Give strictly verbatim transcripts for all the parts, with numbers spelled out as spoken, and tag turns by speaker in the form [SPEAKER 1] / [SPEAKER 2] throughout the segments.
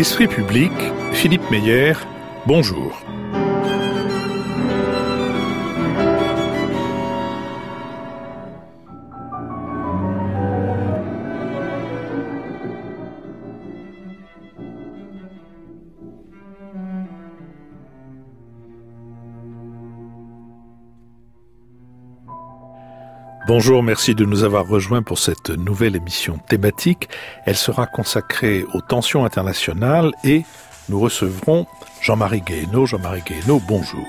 [SPEAKER 1] Esprit public, Philippe Meyer, bonjour. Bonjour, merci de nous avoir rejoints pour cette nouvelle émission thématique. Elle sera consacrée aux tensions internationales et nous recevrons Jean-Marie Guéhenno. Jean-Marie Guéhenno, bonjour.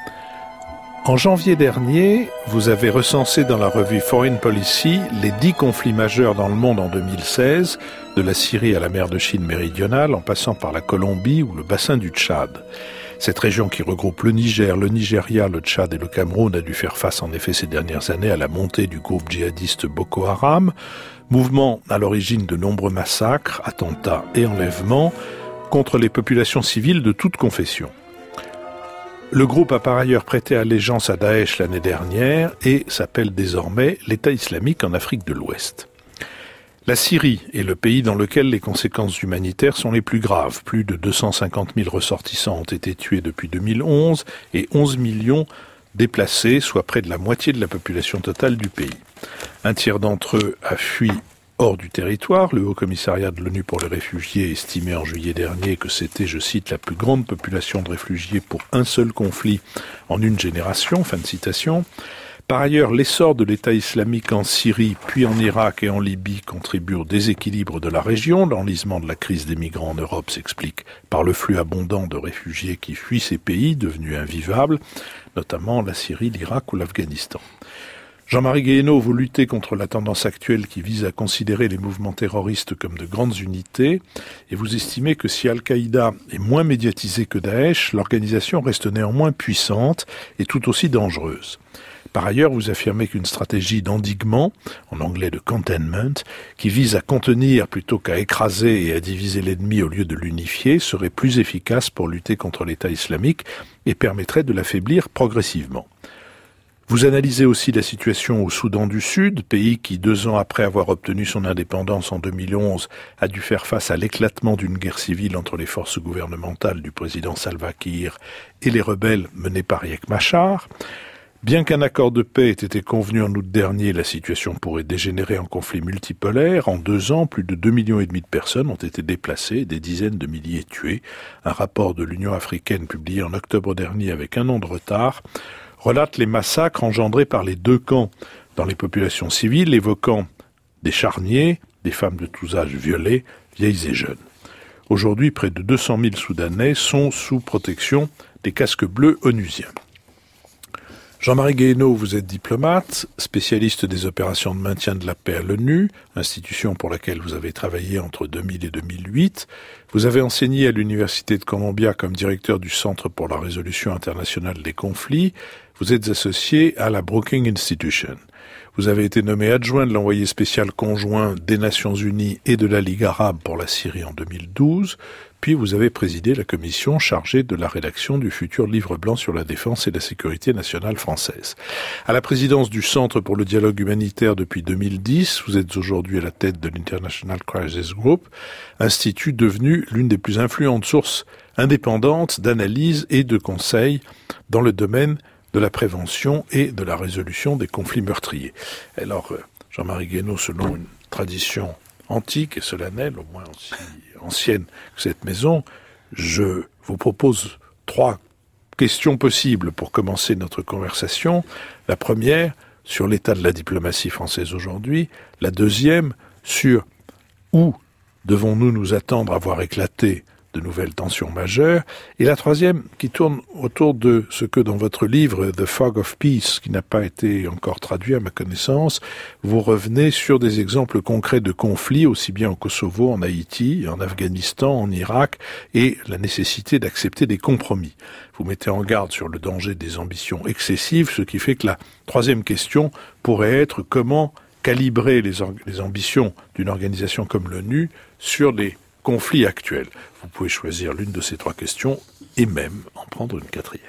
[SPEAKER 1] En janvier dernier, vous avez recensé dans la revue Foreign Policy les dix conflits majeurs dans le monde en deux mille seize, de la Syrie à la mer de Chine méridionale, en passant par la Colombie ou le bassin du Tchad. Cette région qui regroupe le Niger, le Nigeria, le Tchad et le Cameroun a dû faire face en effet ces dernières années à la montée du groupe djihadiste Boko Haram, mouvement à l'origine de nombreux massacres, attentats et enlèvements contre les populations civiles de toute confession. Le groupe a par ailleurs prêté allégeance à Daesh l'année dernière et s'appelle désormais l'État islamique en Afrique de l'Ouest. La Syrie est le pays dans lequel les conséquences humanitaires sont les plus graves. Plus de deux cent cinquante mille ressortissants ont été tués depuis deux mille onze et onze millions déplacés, soit près de la moitié de la population totale du pays. Un tiers d'entre eux a fui hors du territoire. Le Haut-Commissariat de l'ONU pour les réfugiés estimait en juillet dernier que c'était, je cite, la plus grande population de réfugiés pour un seul conflit en une génération. Fin de citation. Par ailleurs, l'essor de l'État islamique en Syrie, puis en Irak et en Libye contribue au déséquilibre de la région. L'enlisement de la crise des migrants en Europe s'explique par le flux abondant de réfugiés qui fuient ces pays devenus invivables, notamment la Syrie, l'Irak ou l'Afghanistan. Jean-Marie Guéhenno, vous luttez contre la tendance actuelle qui vise à considérer les mouvements terroristes comme de grandes unités et vous estimez que si Al-Qaïda est moins médiatisé que Daesh, l'organisation reste néanmoins puissante et tout aussi dangereuse. Par ailleurs, vous affirmez qu'une stratégie d'endiguement, en anglais de containment, qui vise à contenir plutôt qu'à écraser et à diviser l'ennemi au lieu de l'unifier, serait plus efficace pour lutter contre l'État islamique et permettrait de l'affaiblir progressivement. Vous analysez aussi la situation au Soudan du Sud, pays qui, deux ans après avoir obtenu son indépendance en deux mille onze, a dû faire face à l'éclatement d'une guerre civile entre les forces gouvernementales du président Salva Kiir et les rebelles menés par Riek Machar. Bien qu'un accord de paix ait été convenu en août dernier, la situation pourrait dégénérer en conflit multipolaire. En deux ans, plus de deux millions et demi de personnes ont été déplacées, des dizaines de milliers tuées. Un rapport de l'Union africaine publié en octobre dernier avec un an de retard relate les massacres engendrés par les deux camps dans les populations civiles, évoquant des charniers, des femmes de tous âges violées, vieilles et jeunes. Aujourd'hui, près de deux cent mille Soudanais sont sous protection des casques bleus onusiens. Jean-Marie Guéhenno, vous êtes diplomate, spécialiste des opérations de maintien de la paix à l'ONU, institution pour laquelle vous avez travaillé entre deux mille et deux mille huit. Vous avez enseigné à l'Université de Columbia comme directeur du Centre pour la résolution internationale des conflits. Vous êtes associé à la Brookings Institution. Vous avez été nommé adjoint de l'envoyé spécial conjoint des Nations Unies et de la Ligue arabe pour la Syrie en deux mille douze. Puis vous avez présidé la commission chargée de la rédaction du futur livre blanc sur la défense et la sécurité nationale française. À la présidence du Centre pour le dialogue humanitaire depuis deux mille dix, vous êtes aujourd'hui à la tête de l'International Crisis Group, institut devenu l'une des plus influentes sources indépendantes d'analyse et de conseils dans le domaine de la prévention et de la résolution des conflits meurtriers. Alors, Jean-Marie Guéhenno, selon une tradition antique et solennelle, au moins aussi ancienne que cette maison, je vous propose trois questions possibles pour commencer notre conversation. La première, sur l'état de la diplomatie française aujourd'hui. La deuxième, sur où devons-nous nous attendre à voir éclater de nouvelles tensions majeures. Et la troisième, qui tourne autour de ce que dans votre livre The Fog of Peace, qui n'a pas été encore traduit à ma connaissance, vous revenez sur des exemples concrets de conflits, aussi bien au Kosovo, en Haïti, en Afghanistan, en Irak, et la nécessité d'accepter des compromis. Vous mettez en garde sur le danger des ambitions excessives, ce qui fait que la troisième question pourrait être comment calibrer les, or- les ambitions d'une organisation comme l'ONU sur les conflits actuels. Vous pouvez choisir l'une de ces trois questions et même en prendre une quatrième.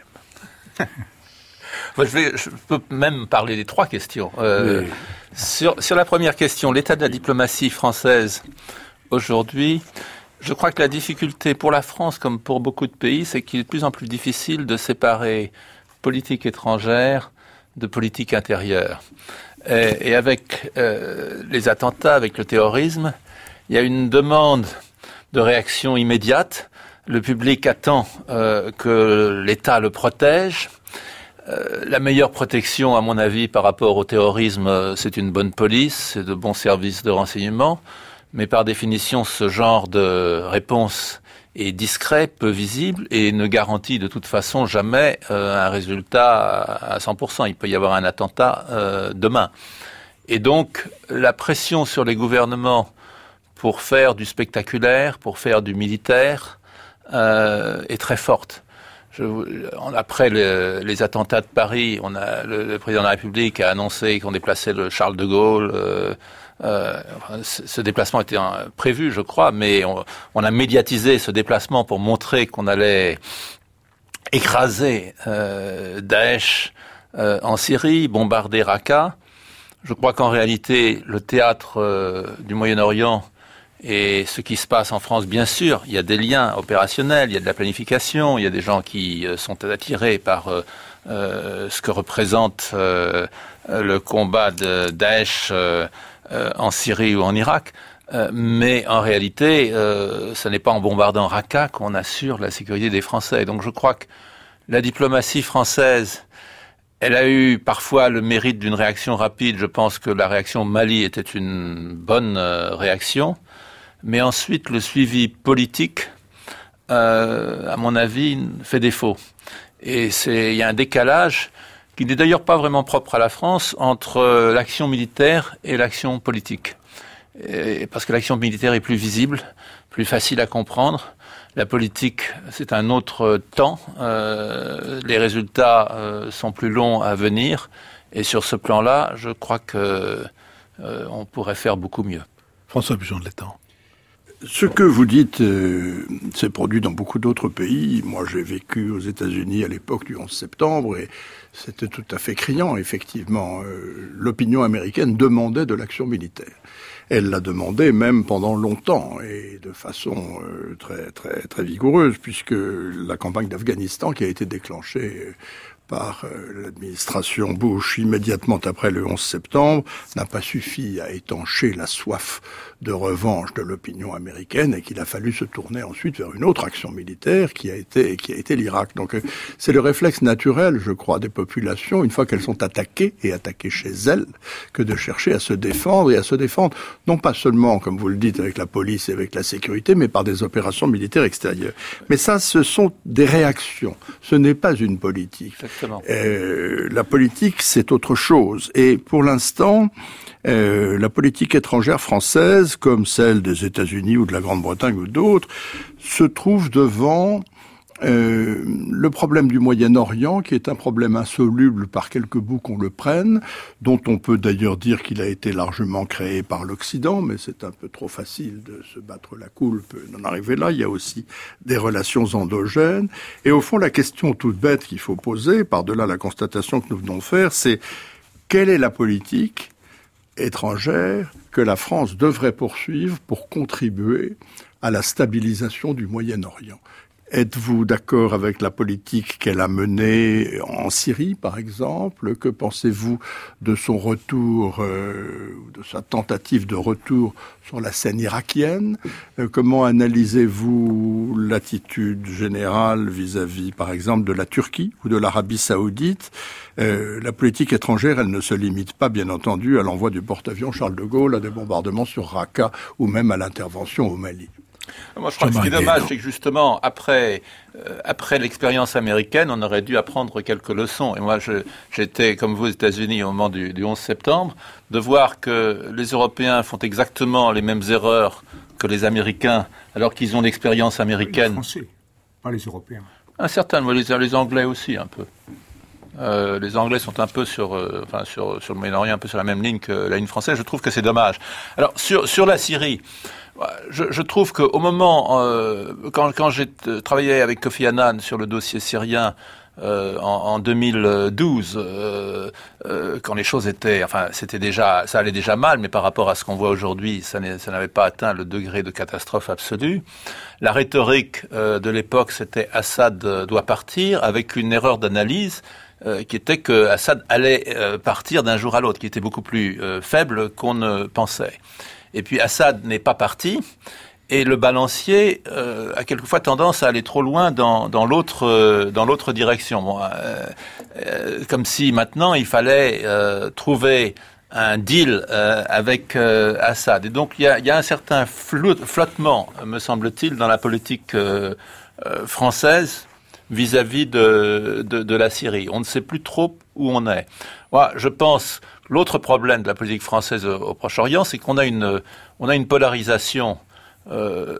[SPEAKER 2] je, vais, je peux même parler des trois questions. Euh, Mais... sur, sur la première question, l'état de la diplomatie française aujourd'hui, Je crois que la difficulté pour la France, comme pour beaucoup de pays, c'est qu'il est de plus en plus difficile de séparer politique étrangère de politique intérieure. Et, et avec euh, les attentats, avec le terrorisme, il y a une demande de réaction immédiate. Le public attend euh, que l'État le protège. Euh, la meilleure protection, à mon avis, par rapport au terrorisme, c'est une bonne police, c'est de bons services de renseignement. Mais par définition, ce genre de réponse est discret, peu visible et ne garantit de toute façon jamais euh, un résultat à cent pour cent. Il peut y avoir un attentat euh, demain. Et donc, la pression sur les gouvernements pour faire du spectaculaire, pour faire du militaire, euh, est très forte. Je, après le, les attentats de Paris, on a, le, le président de la République a annoncé qu'on déplaçait le Charles de Gaulle. Euh, Euh, ce déplacement était un, prévu, je crois, mais on, on a médiatisé ce déplacement pour montrer qu'on allait écraser euh, Daesh euh, en Syrie, bombarder Raqqa. Je crois qu'en réalité, le théâtre euh, du Moyen-Orient et ce qui se passe en France, bien sûr, il y a des liens opérationnels, il y a de la planification, il y a des gens qui euh, sont attirés par euh, euh, ce que représente euh, le combat de Daesh euh, Euh, en Syrie ou en Irak, euh, mais en réalité, euh, ce n'est pas en bombardant Raqqa qu'on assure la sécurité des Français. Donc je crois que la diplomatie française, elle a eu parfois le mérite d'une réaction rapide. Je pense que la réaction au Mali était une bonne euh, réaction, mais ensuite le suivi politique, euh, à mon avis, fait défaut. Et c'est, il y a un décalage qui n'est d'ailleurs pas vraiment propre à la France, entre l'action militaire et l'action politique. Et parce que l'action militaire est plus visible, plus facile à comprendre. La politique, c'est un autre temps. Euh, les résultats euh, sont plus longs à venir. Et sur ce plan-là, je crois que euh, on pourrait faire beaucoup mieux.
[SPEAKER 1] François Bujon de l'Étang.
[SPEAKER 3] Ce que vous dites euh, s'est produit dans beaucoup d'autres pays. Moi, j'ai vécu aux États-Unis à l'époque du onze septembre et c'était tout à fait criant, effectivement. Euh, l'opinion américaine demandait de l'action militaire. Elle l'a demandé même pendant longtemps et de façon euh, très très très vigoureuse, puisque la campagne d'Afghanistan qui a été déclenchée euh, par euh, l'administration Bush immédiatement après le onze septembre n'a pas suffi à étancher la soif de revanche de l'opinion américaine et qu'il a fallu se tourner ensuite vers une autre action militaire qui a été qui a été l'Irak. Donc euh, c'est le réflexe naturel, je crois, des populations une fois qu'elles sont attaquées et attaquées chez elles que de chercher à se défendre et à se défendre non pas seulement comme vous le dites avec la police et avec la sécurité mais par des opérations militaires extérieures. Mais ça ce sont des réactions, ce n'est pas une politique. Euh, la politique, c'est autre chose. Et pour l'instant, euh, la politique étrangère française, comme celle des États-Unis ou de la Grande-Bretagne ou d'autres, se trouve devant euh, le problème du Moyen-Orient, qui est un problème insoluble par quelque bout qu'on le prenne, dont on peut d'ailleurs dire qu'il a été largement créé par l'Occident, mais c'est un peu trop facile de se battre la coulpe d'en arriver là. Il y a aussi des relations endogènes. Et au fond, la question toute bête qu'il faut poser, par-delà la constatation que nous venons de faire, c'est quelle est la politique étrangère que la France devrait poursuivre pour contribuer à la stabilisation du Moyen-Orient? Êtes-vous d'accord avec la politique qu'elle a menée en Syrie, par exemple? Que pensez-vous de son retour, euh, de sa tentative de retour sur la scène irakienne? euh, Comment analysez-vous l'attitude générale vis-à-vis, par exemple, de la Turquie ou de l'Arabie saoudite? euh, La politique étrangère, elle ne se limite pas, bien entendu, à l'envoi du porte-avions Charles de Gaulle, à des bombardements sur Raqqa ou même à l'intervention au Mali.
[SPEAKER 2] Moi, je crois que ce qui est dommage, c'est que justement, après, euh, après l'expérience américaine, on aurait dû apprendre quelques leçons. Et moi, je, j'étais, comme vous, aux États-Unis au moment du, du onze septembre, de voir que les Européens font exactement les mêmes erreurs que les Américains, alors qu'ils ont l'expérience américaine.
[SPEAKER 4] Les Français, pas les Européens.
[SPEAKER 2] Un certain, les, les Anglais aussi, un peu. Euh, les Anglais sont un peu sur, euh, enfin, sur, sur le Moyen-Orient, un peu sur la même ligne que la ligne française. Je trouve que c'est dommage. Alors, sur, sur la Syrie, Je, je trouve qu'au moment, euh, quand, quand j'ai travaillé avec Kofi Annan sur le dossier syrien, euh, en, en deux mille douze, euh, euh, quand les choses étaient, enfin, c'était déjà, ça allait déjà mal, mais par rapport à ce qu'on voit aujourd'hui, ça, ça n'avait pas atteint le degré de catastrophe absolue. La rhétorique euh, de l'époque, c'était Assad euh, doit partir, avec une erreur d'analyse euh, qui était que Assad allait euh, partir d'un jour à l'autre, qui était beaucoup plus euh, faible qu'on ne pensait. Et puis Assad n'est pas parti. Et le balancier euh, a quelquefois tendance à aller trop loin dans, dans l'autre euh, dans l'autre direction. Bon, euh, euh, comme si maintenant il fallait euh, trouver un deal euh, avec euh, Assad. Et donc il y a, il y a un certain flou, flottement, me semble-t-il, dans la politique euh, euh, française vis-à-vis de, de, de la Syrie. On ne sait plus trop où on est. Moi, je pense que l'autre problème de la politique française au, au Proche-Orient, c'est qu'on a une on a une polarisation Euh,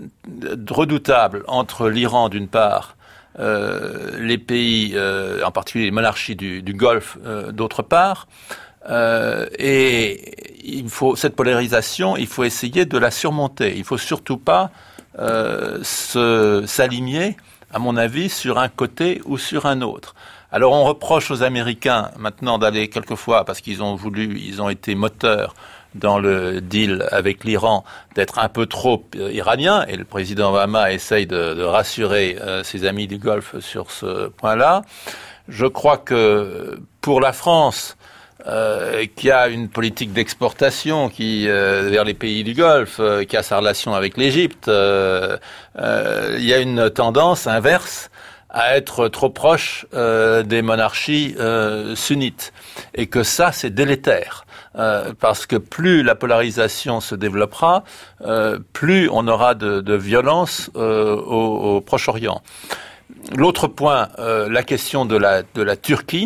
[SPEAKER 2] redoutable entre l'Iran d'une part, euh, les pays, euh, en particulier les monarchies du, du Golfe euh, d'autre part, euh, et il faut cette polarisation, il faut essayer de la surmonter. Il faut surtout pas euh, se, s'aligner, à mon avis, sur un côté ou sur un autre. Alors on reproche aux Américains maintenant d'aller quelquefois, parce qu'ils ont voulu, ils ont été moteurs dans le deal avec l'Iran, d'être un peu trop iranien, et le président Obama essaye de, de rassurer euh, ses amis du Golfe sur ce point-là. Je crois que pour la France, euh, qui a une politique d'exportation qui euh, vers les pays du Golfe, euh, qui a sa relation avec l'Égypte, euh, euh, il y a une tendance inverse à être trop proche euh, des monarchies euh, sunnites, et que ça, c'est délétère. Euh, parce que plus la polarisation se développera, euh, plus on aura de, de violence euh, au, au Proche-Orient. L'autre point, euh, la question de la, de la Turquie.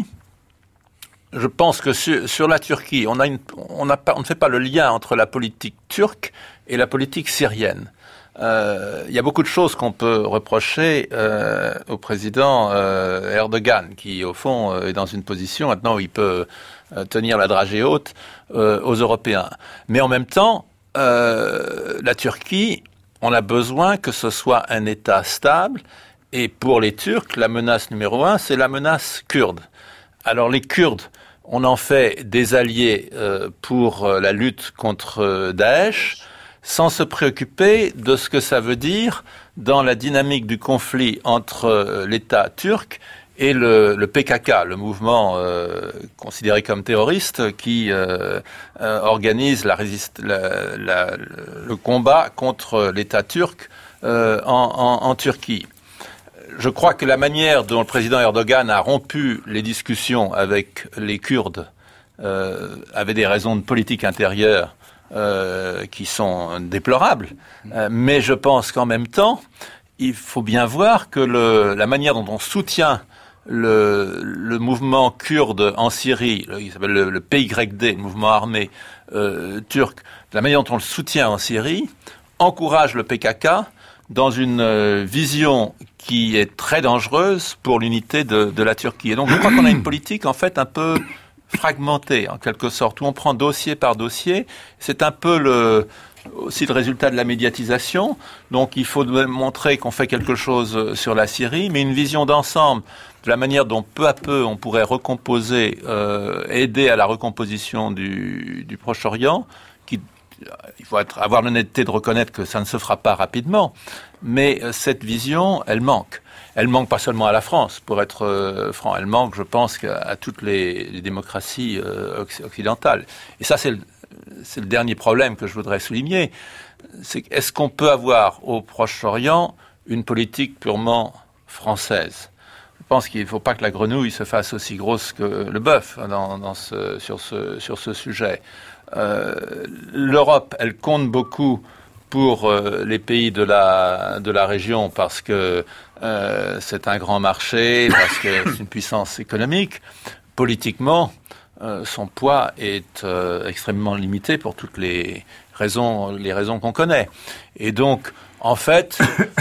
[SPEAKER 2] Je pense que sur, sur la Turquie, on, a une, on, a pas, on ne fait pas le lien entre la politique turque et la politique syrienne. Euh, il y a beaucoup de choses qu'on peut reprocher euh, au président euh, Erdogan, qui au fond euh, est dans une position maintenant où il peut euh, tenir la dragée haute euh, aux Européens. Mais en même temps, euh, la Turquie, on a besoin que ce soit un État stable, et pour les Turcs, la menace numéro un, c'est la menace kurde. Alors les Kurdes, on en fait des alliés euh, pour euh, la lutte contre euh, Daesh, sans se préoccuper de ce que ça veut dire dans la dynamique du conflit entre l'État turc et le, le P K K, le mouvement euh, considéré comme terroriste qui euh, euh, organise la résist- la, la, le combat contre l'État turc euh, en, en, en Turquie. Je crois que la manière dont le président Erdogan a rompu les discussions avec les Kurdes euh, avait des raisons de politique intérieure Euh, qui sont déplorables, euh, mais je pense qu'en même temps, il faut bien voir que le, la manière dont on soutient le, le mouvement kurde en Syrie, le, il s'appelle le, le P Y D, le mouvement armé euh, turc, la manière dont on le soutient en Syrie, encourage le P K K dans une euh, vision qui est très dangereuse pour l'unité de, de la Turquie. Et donc je crois qu'on a une politique en fait un peu fragmenté en quelque sorte, où on prend dossier par dossier. C'est un peu le, aussi le résultat de la médiatisation. Donc il faut montrer qu'on fait quelque chose sur la Syrie, mais une vision d'ensemble de la manière dont peu à peu on pourrait recomposer, euh, aider à la recomposition du, du Proche-Orient, qui, il faut être, avoir l'honnêteté de reconnaître que ça ne se fera pas rapidement, mais cette vision, elle manque. Elle manque pas seulement à la France, pour être euh, franc. Elle manque, je pense, à, à toutes les, les démocraties euh, occidentales. Et ça, c'est le, c'est le dernier problème que je voudrais souligner. C'est est-ce qu'on peut avoir au Proche-Orient une politique purement française ? Je pense qu'il ne faut pas que la grenouille se fasse aussi grosse que le bœuf dans, dans ce, sur, ce, sur ce sujet. Euh, L'Europe, elle compte beaucoup pour euh, les pays de la, de la région parce que euh, c'est un grand marché, parce que c'est une puissance économique. Politiquement, euh, son poids est euh, extrêmement limité pour toutes les raisons, les raisons qu'on connaît. Et donc, en fait,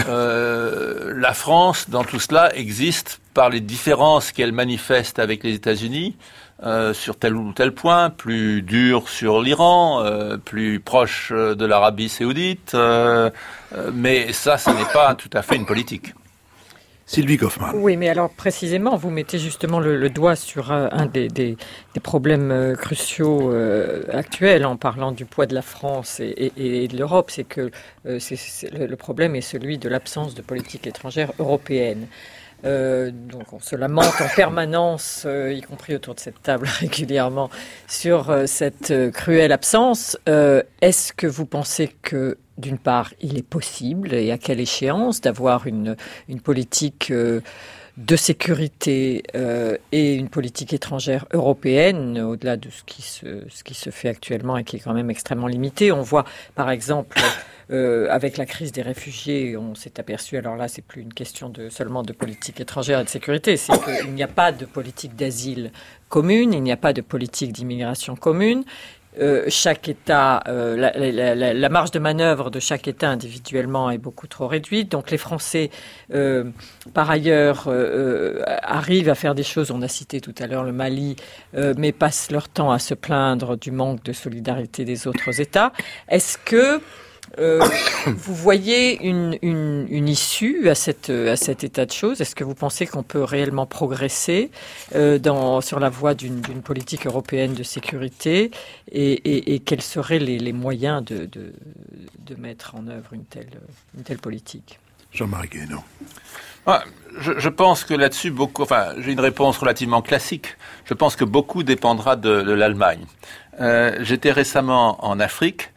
[SPEAKER 2] euh, la France, dans tout cela, existe par les différences qu'elle manifeste avec les États-Unis, Euh, sur tel ou tel point, plus dur sur l'Iran, euh, plus proche de l'Arabie saoudite, euh, euh, mais ça, ce n'est pas tout à fait une politique.
[SPEAKER 1] Sylvie Goffman.
[SPEAKER 5] Oui, mais alors précisément, vous mettez justement le, le doigt sur un, un des, des, des problèmes euh, cruciaux euh, actuels en parlant du poids de la France et, et, et de l'Europe. C'est que euh, c'est, c'est, le, le problème est celui de l'absence de politique étrangère européenne. Euh, donc on se lamente en permanence, euh, y compris autour de cette table régulièrement, sur euh, cette euh, cruelle absence. Euh, est-ce que vous pensez que, d'une part, il est possible, et à quelle échéance, d'avoir une, une politique euh, de sécurité euh, et une politique étrangère européenne, au-delà de ce qui, se, ce qui se fait actuellement et qui est quand même extrêmement limité? On voit, par exemple... Euh, avec la crise des réfugiés, on s'est aperçu, alors là, c'est plus une question de, seulement de politique étrangère et de sécurité, c'est qu'il n'y a pas de politique d'asile commune, il n'y a pas de politique d'immigration commune. Euh, chaque État, euh, la, la, la, la marge de manœuvre de chaque État individuellement est beaucoup trop réduite. Donc les Français, euh, par ailleurs, euh, arrivent à faire des choses. On a cité tout à l'heure le Mali, euh, mais passent leur temps à se plaindre du manque de solidarité des autres États. Est-ce que Euh, vous voyez une, une, une issue à, cette, à cet état de choses? Est-ce que vous pensez qu'on peut réellement progresser euh, dans, sur la voie d'une, d'une politique européenne de sécurité et, et, et quels seraient les, les moyens de, de, de mettre en œuvre une telle, une telle politique?
[SPEAKER 1] Jean-Marie Guéhenno.
[SPEAKER 2] Ouais, je, je pense que là-dessus, beaucoup, enfin, j'ai une réponse relativement classique. Je pense que beaucoup dépendra de, de l'Allemagne. Euh, j'étais récemment en Afrique.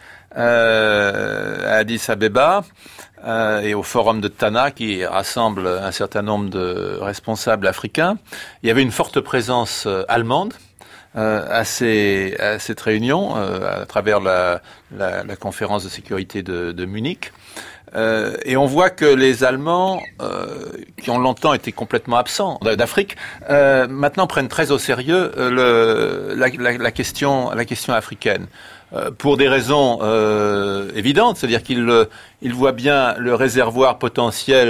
[SPEAKER 2] Euh, à Addis Abeba euh, et au forum de Tana qui rassemble un certain nombre de responsables africains. Il y avait une forte présence euh, allemande euh, à, ces, à cette réunion euh, à travers la, la, la conférence de sécurité de, de Munich. Euh, et on voit que les Allemands, euh, qui ont longtemps été complètement absents d'Afrique, euh, maintenant prennent très au sérieux euh, le, la, la, la question, la question africaine. Euh, pour des raisons euh, évidentes, c'est-à-dire qu'ils ils voient bien le réservoir potentiel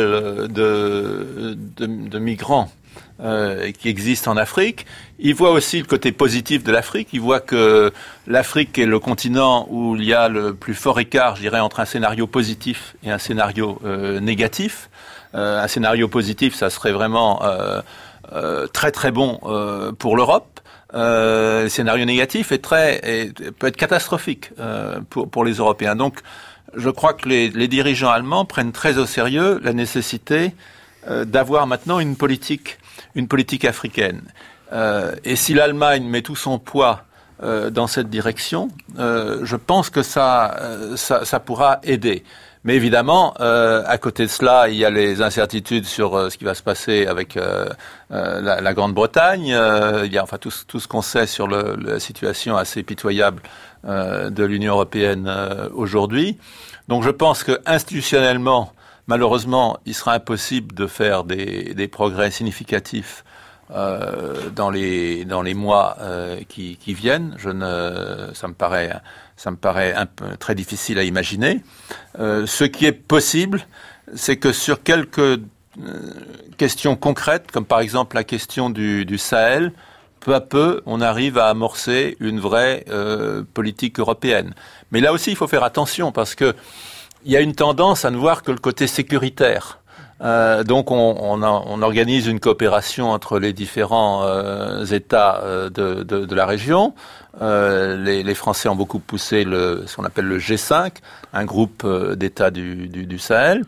[SPEAKER 2] de, de, de migrants euh, qui existe en Afrique. Ils voient aussi le côté positif de l'Afrique. Ils voient que l'Afrique est le continent où il y a le plus fort écart, je dirais, entre un scénario positif et un scénario euh, négatif. Euh, un scénario positif, ça serait vraiment euh, euh, très très bon euh, pour l'Europe. Euh, le scénario négatif est très est, peut être catastrophique euh, pour pour les Européens. Donc, je crois que les, les dirigeants allemands prennent très au sérieux la nécessité euh, d'avoir maintenant une politique une politique africaine. Euh, et si l'Allemagne met tout son poids euh, dans cette direction, euh, je pense que ça euh, ça, ça pourra aider. Mais évidemment, euh, à côté de cela, il y a les incertitudes sur euh, ce qui va se passer avec euh, euh, la, la Grande-Bretagne. Euh, il y a enfin tout, tout ce qu'on sait sur le, la situation assez pitoyable euh, de l'Union européenne euh, aujourd'hui. Donc, je pense que institutionnellement, malheureusement, il sera impossible de faire des, des progrès significatifs euh, dans les dans les mois euh, qui, qui viennent. Je ne, ça me paraît. Ça me paraît un peu très difficile à imaginer. Euh, ce qui est possible, c'est que sur quelques euh, questions concrètes, comme par exemple la question du, du Sahel, peu à peu, on arrive à amorcer une vraie euh, politique européenne. Mais là aussi, il faut faire attention parce que il y a une tendance à ne voir que le côté sécuritaire. Euh, donc, on, on, a, on organise une coopération entre les différents euh, États euh, de, de, de la région. Euh, les, les Français ont beaucoup poussé le, ce qu'on appelle le G cinq, un groupe euh, d'États du, du, du Sahel.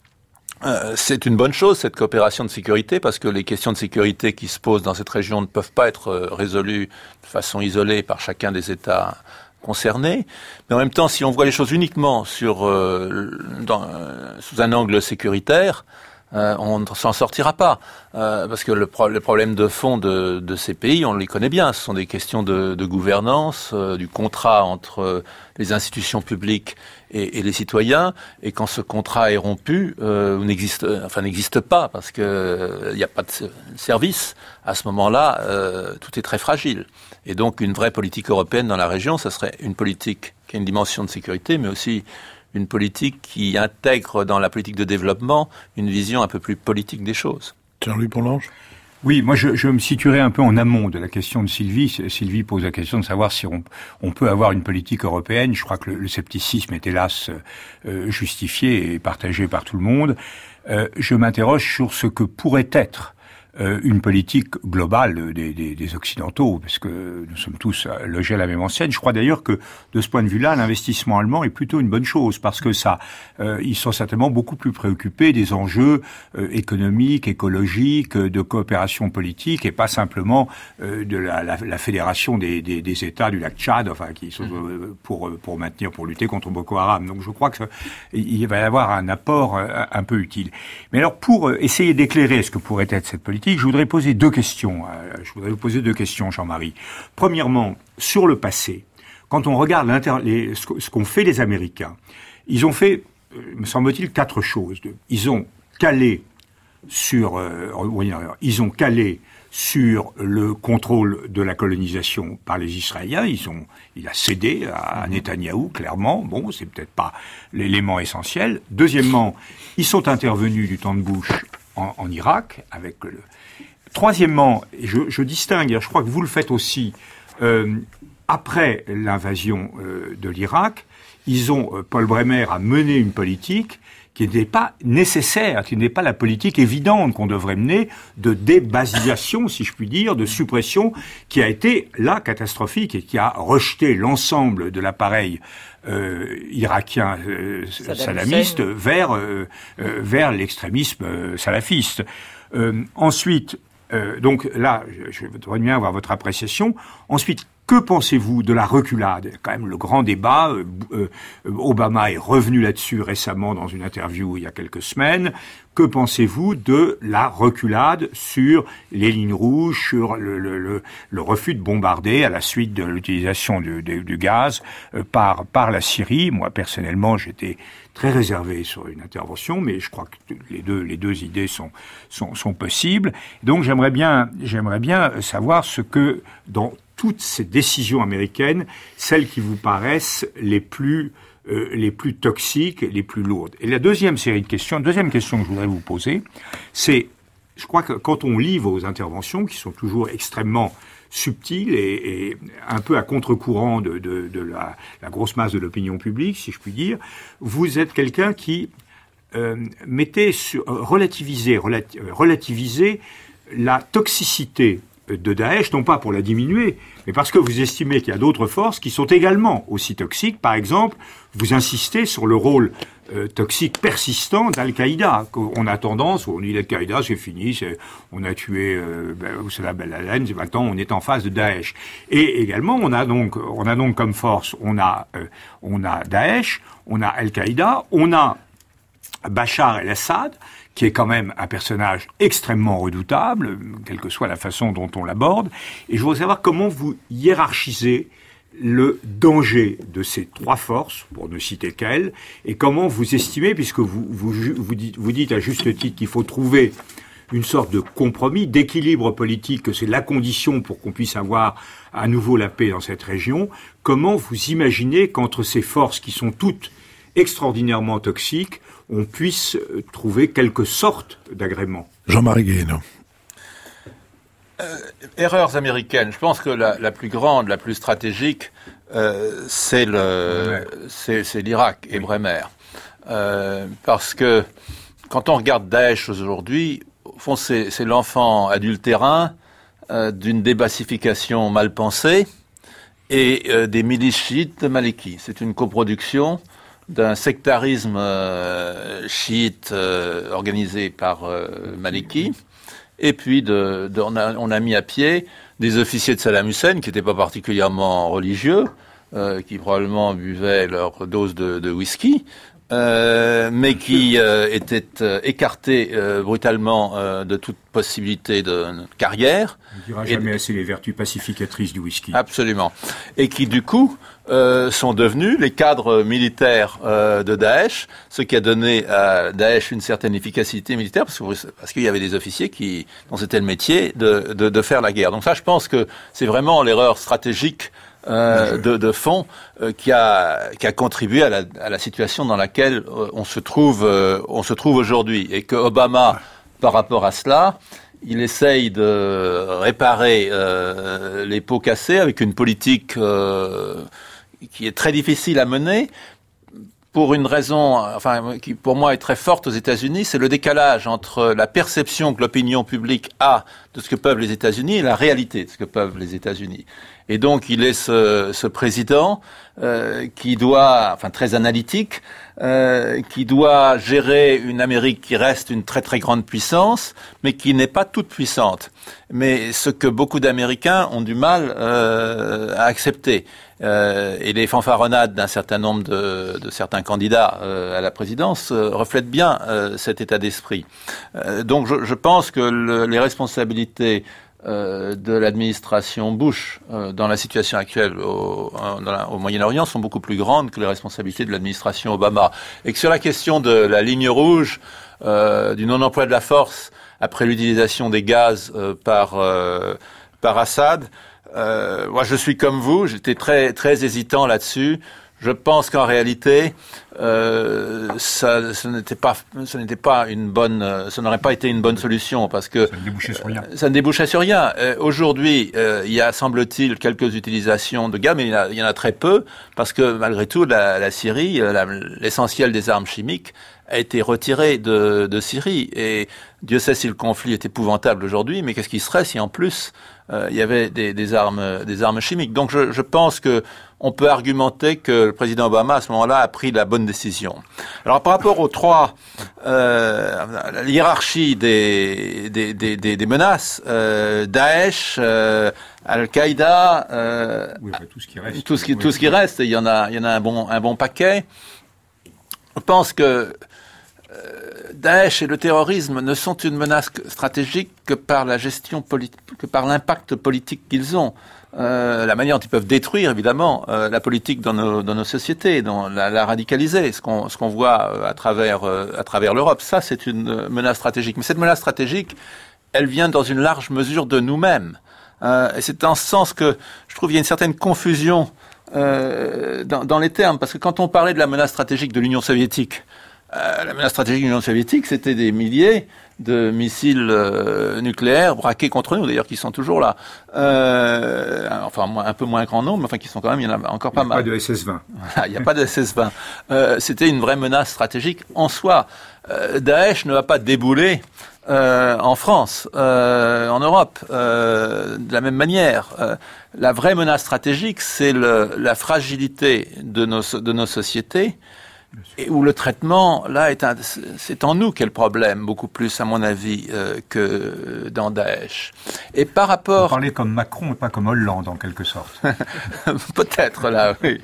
[SPEAKER 2] Euh, c'est une bonne chose, cette coopération de sécurité, parce que les questions de sécurité qui se posent dans cette région ne peuvent pas être euh, résolues de façon isolée par chacun des États concernés. Mais en même temps, si on voit les choses uniquement sur, euh, dans, euh, sous un angle sécuritaire, Euh, on ne s'en sortira pas, euh, parce que le, pro- le problème de fond de, de ces pays, on les connaît bien. Ce sont des questions de, de gouvernance, euh, du contrat entre euh, les institutions publiques et, et les citoyens. Et quand ce contrat est rompu, euh, n'existe, enfin n'existe pas, parce que il euh, n'y a pas de service. À ce moment-là, euh, tout est très fragile. Et donc, une vraie politique européenne dans la région, ça serait une politique qui a une dimension de sécurité, mais aussi une politique qui intègre dans la politique de développement une vision un peu plus politique des choses.
[SPEAKER 1] Jean-Louis Bourlanges.
[SPEAKER 4] Oui, moi je, je me situerai un peu en amont de la question de Sylvie. Sylvie pose la question de savoir si on, on peut avoir une politique européenne. Je crois que le, le scepticisme est hélas euh, justifié et partagé par tout le monde. Euh, je m'interroge sur ce que pourrait être Euh, une politique globale des, des, des Occidentaux, parce que nous sommes tous logés à la même enseigne. Je crois d'ailleurs que, de ce point de vue-là, l'investissement allemand est plutôt une bonne chose, parce que ça, euh, ils sont certainement beaucoup plus préoccupés des enjeux euh, économiques, écologiques, de coopération politique, et pas simplement euh, de la, la, la fédération des, des, des États du lac Tchad, enfin, qui sont euh, pour pour maintenir, pour lutter contre Boko Haram. Donc, je crois que ça, il va y avoir un apport euh, un peu utile. Mais alors, pour euh, essayer d'éclairer ce que pourrait être cette politique, je voudrais poser deux questions. Je voudrais vous poser deux questions, Jean-Marie. Premièrement, sur le passé, quand on regarde les, ce qu'ont fait les Américains, ils ont fait, me semble-t-il, quatre choses. Ils ont calé sur, euh, ils ont calé sur le contrôle de la colonisation par les Israéliens. Ils ont, il a cédé à Netanyahou, clairement. Bon, c'est peut-être pas l'élément essentiel. Deuxièmement, ils sont intervenus du temps de Bush En, en Irak, avec le... Troisièmement, je, je distingue, je crois que vous le faites aussi, euh, après l'invasion euh, de l'Irak, ils ont, euh, Paul Bremer a mené une politique qui n'est pas nécessaire, qui n'est pas la politique évidente qu'on devrait mener, de débasisation, si je puis dire, de suppression, qui a été là catastrophique et qui a rejeté l'ensemble de l'appareil euh, irakien euh, salamiste vers euh, euh, vers l'extrémisme euh, salafiste. Euh, ensuite, euh, donc là, je, je voudrais bien avoir votre appréciation. Ensuite, que pensez-vous de la reculade ? Quand même le grand débat. Euh, euh, Obama est revenu là-dessus récemment dans une interview il y a quelques semaines. Que pensez-vous de la reculade sur les lignes rouges, sur le, le, le, le refus de bombarder à la suite de l'utilisation du, du, du gaz euh, par, par la Syrie ? Moi, personnellement, j'étais très réservé sur une intervention, mais je crois que les deux, les deux idées sont, sont, sont possibles. Donc, j'aimerais bien, j'aimerais bien savoir ce que, dans toutes ces décisions américaines, celles qui vous paraissent les plus euh, les plus toxiques, les plus lourdes. Et la deuxième série de questions, deuxième question que je voudrais vous poser, c'est, je crois que quand on lit vos interventions, qui sont toujours extrêmement subtiles et, et un peu à contre-courant de, de, de la, la grosse masse de l'opinion publique, si je puis dire, vous êtes quelqu'un qui euh, mettait sur, relativisait, relati, relativisait la toxicité de Daesh, non pas pour la diminuer, mais parce que vous estimez qu'il y a d'autres forces qui sont également aussi toxiques. Par exemple, vous insistez sur le rôle euh, toxique persistant d'Al-Qaïda. On a tendance, on dit l'Al-Qaïda, c'est fini, c'est, on a tué euh, Osama Ben Laden, c'est maintenant on est en face de Daesh. Et également, on a donc, on a donc comme force, on a, euh, on a Daesh, on a Al-Qaïda, on a Bachar el-Assad, qui est quand même un personnage extrêmement redoutable, quelle que soit la façon dont on l'aborde. Et je voudrais savoir comment vous hiérarchisez le danger de ces trois forces, pour ne citer qu'elles, et comment vous estimez, puisque vous, vous, vous, dites, vous dites à juste titre qu'il faut trouver une sorte de compromis, d'équilibre politique, que c'est la condition pour qu'on puisse avoir à nouveau la paix dans cette région, comment vous imaginez qu'entre ces forces qui sont toutes extraordinairement toxiques, on puisse trouver quelque sorte d'agrément.
[SPEAKER 1] Jean-Marie Guéhenno.
[SPEAKER 2] Euh, erreurs américaines. Je pense que la, la plus grande, la plus stratégique, euh, c'est, le, ouais. c'est, c'est l'Irak et oui. Bremer. Euh, parce que quand on regarde Daesh aujourd'hui, au fond, c'est, c'est l'enfant adultérin euh, d'une débassification mal pensée et euh, des milices chiites de Maliki. C'est une coproduction d'un sectarisme euh, chiite euh, organisé par euh, Maliki, et puis de, de, on, a, on a mis à pied des officiers de Saddam Hussein qui n'étaient pas particulièrement religieux, euh, qui probablement buvaient leur dose de, de whisky, euh, mais qui euh, étaient euh, écartés euh, brutalement euh, de toute possibilité de, de carrière.
[SPEAKER 4] On ne dira jamais et, assez les vertus pacificatrices du whisky.
[SPEAKER 2] Absolument. Et qui, du coup, euh, sont devenus les cadres militaires euh, de Daesh, ce qui a donné à Daesh une certaine efficacité militaire, parce, que, parce qu'il y avait des officiers qui, dont c'était le métier de, de, de faire la guerre. Donc ça, je pense que c'est vraiment l'erreur stratégique Euh, de, de fond euh, qui a qui a contribué à la, à la situation dans laquelle euh, on se trouve euh, on se trouve aujourd'hui, et que Obama, par rapport à cela, il essaye de réparer euh, les pots cassés avec une politique euh, qui est très difficile à mener. Pour une raison, enfin, qui pour moi est très forte aux États-Unis, c'est le décalage entre la perception que l'opinion publique a de ce que peuvent les États-Unis et la réalité de ce que peuvent les États-Unis. Et donc, il est ce, ce président euh, qui doit, enfin, très analytique, euh, qui doit gérer une Amérique qui reste une très très grande puissance, mais qui n'est pas toute puissante. Mais ce que beaucoup d'Américains ont du mal euh, à accepter. Euh, et les fanfaronnades d'un certain nombre de, de certains candidats euh, à la présidence euh, reflètent bien euh, cet état d'esprit. Euh, donc je, je pense que le, les responsabilités euh, de l'administration Bush euh, dans la situation actuelle au, dans la, au Moyen-Orient sont beaucoup plus grandes que les responsabilités de l'administration Obama. Et que sur la question de la ligne rouge, euh, du non-emploi de la force après l'utilisation des gaz euh, par, euh, par Assad, Euh, moi, je suis comme vous. J'étais très très hésitant là-dessus. Je pense qu'en réalité, euh, ça, ce n'était pas, ce n'était pas une bonne, ça n'aurait pas été une bonne solution parce que
[SPEAKER 4] ça ne débouchait sur rien.
[SPEAKER 2] Euh, ça ne débouchait sur rien. Euh, aujourd'hui, euh, il y a, semble-t-il, quelques utilisations de gaz, mais il y en a, il y en a très peu parce que malgré tout, la, la Syrie, la, l'essentiel des armes chimiques a été retiré de, de Syrie. Et Dieu sait si le conflit est épouvantable aujourd'hui, mais qu'est-ce qui serait si en plus euh, il y avait des, des armes, des armes chimiques. Donc je, je pense que on peut argumenter que le président Obama à ce moment-là a pris la bonne décision. Alors par rapport aux trois, euh, la hiérarchie des, des, des, des, des menaces, euh, Daesh, euh, Al-Qaïda, euh,
[SPEAKER 4] oui, bah, tout ce qui reste,
[SPEAKER 2] tout ce qui,
[SPEAKER 4] oui,
[SPEAKER 2] tout ce qui reste, il y en a, il y en a un bon, un bon paquet. Je pense que Daesh et le terrorisme ne sont une menace stratégique que par la gestion politique, que par l'impact politique qu'ils ont. Euh, la manière dont ils peuvent détruire, évidemment, euh, la politique dans nos, dans nos sociétés, dans la, la radicaliser, ce qu'on, ce qu'on voit euh, à travers, euh, à travers l'Europe. Ça, c'est une menace stratégique. Mais cette menace stratégique, elle vient dans une large mesure de nous-mêmes. Euh, et c'est en ce sens que je trouve qu'il y a une certaine confusion euh, dans, dans les termes. Parce que quand on parlait de la menace stratégique de l'Union soviétique, Euh, la menace stratégique de l'Union soviétique, c'était des milliers de missiles euh, nucléaires braqués contre nous, d'ailleurs, qui sont toujours là. Euh, enfin, un peu moins grand nombre, mais enfin, qui sont quand même, il y en a encore pas mal.
[SPEAKER 4] Il n'y a pas de S S vingt.
[SPEAKER 2] Il n'y a pas de S S vingt. Euh, c'était une vraie menace stratégique en soi. Euh, Daesh ne va pas débouler euh, en France, euh, en Europe, euh, de la même manière. Euh, la vraie menace stratégique, c'est le, la fragilité de nos, de nos sociétés, et où le traitement, là, est un, c'est en nous qu'est le problème, beaucoup plus, à mon avis, euh, que dans Daesh. Et par rapport...
[SPEAKER 4] Vous parlez comme Macron et pas comme Hollande, en quelque sorte.
[SPEAKER 2] Peut-être, là, oui.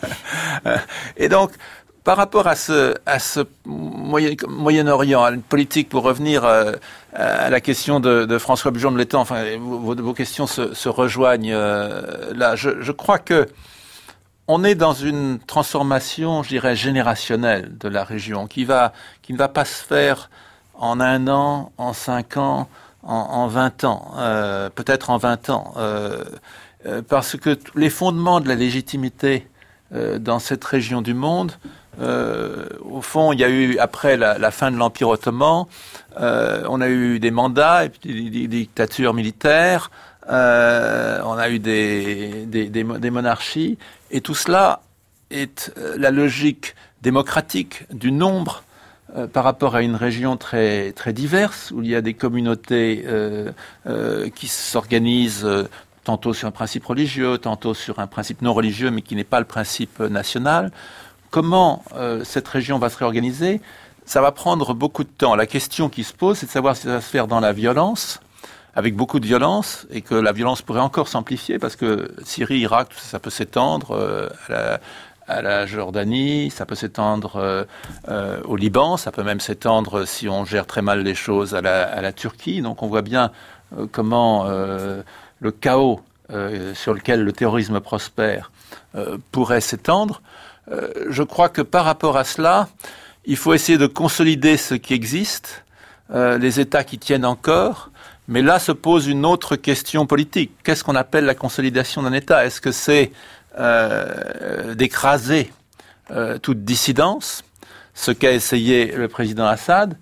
[SPEAKER 2] Et donc, par rapport à ce, à ce Moyen, Moyen-Orient, à une politique, pour revenir euh, à la question de, de François Bujon de l'Étang, enfin, vos, vos questions se, se rejoignent euh, là. Je, je crois que on est dans une transformation, je dirais, générationnelle de la région, qui va, qui ne va pas se faire en un an, en cinq ans, en, en vingt ans, euh, peut-être en vingt ans, euh, euh, parce que les fondements de la légitimité euh, dans cette région du monde, euh, au fond, il y a eu, après la, la fin de l'Empire ottoman, euh, on a eu des mandats, et puis des, des dictatures militaires, euh, on a eu des, des, des, des monarchies, et tout cela est la logique démocratique du nombre euh, par rapport à une région très très diverse où il y a des communautés euh, euh, qui s'organisent euh, tantôt sur un principe religieux, tantôt sur un principe non religieux, mais qui n'est pas le principe national. Comment euh, cette région va se réorganiser? Ça va prendre beaucoup de temps. La question qui se pose, c'est de savoir si ça va se faire dans la violence, avec beaucoup de violence, et que la violence pourrait encore s'amplifier, parce que Syrie, Irak, tout ça, ça peut s'étendre euh, à, la, à la Jordanie, ça peut s'étendre euh, euh, au Liban, ça peut même s'étendre, si on gère très mal les choses, à la, à la Turquie. Donc on voit bien euh, comment euh, le chaos euh, sur lequel le terrorisme prospère euh, pourrait s'étendre. Euh, je crois que par rapport à cela, il faut essayer de consolider ce qui existe, euh, les États qui tiennent encore. Mais là se pose une autre question politique. Qu'est-ce qu'on appelle la consolidation d'un État? Est-ce que c'est euh, d'écraser euh, toute dissidence, ce qu'a essayé le président Assad?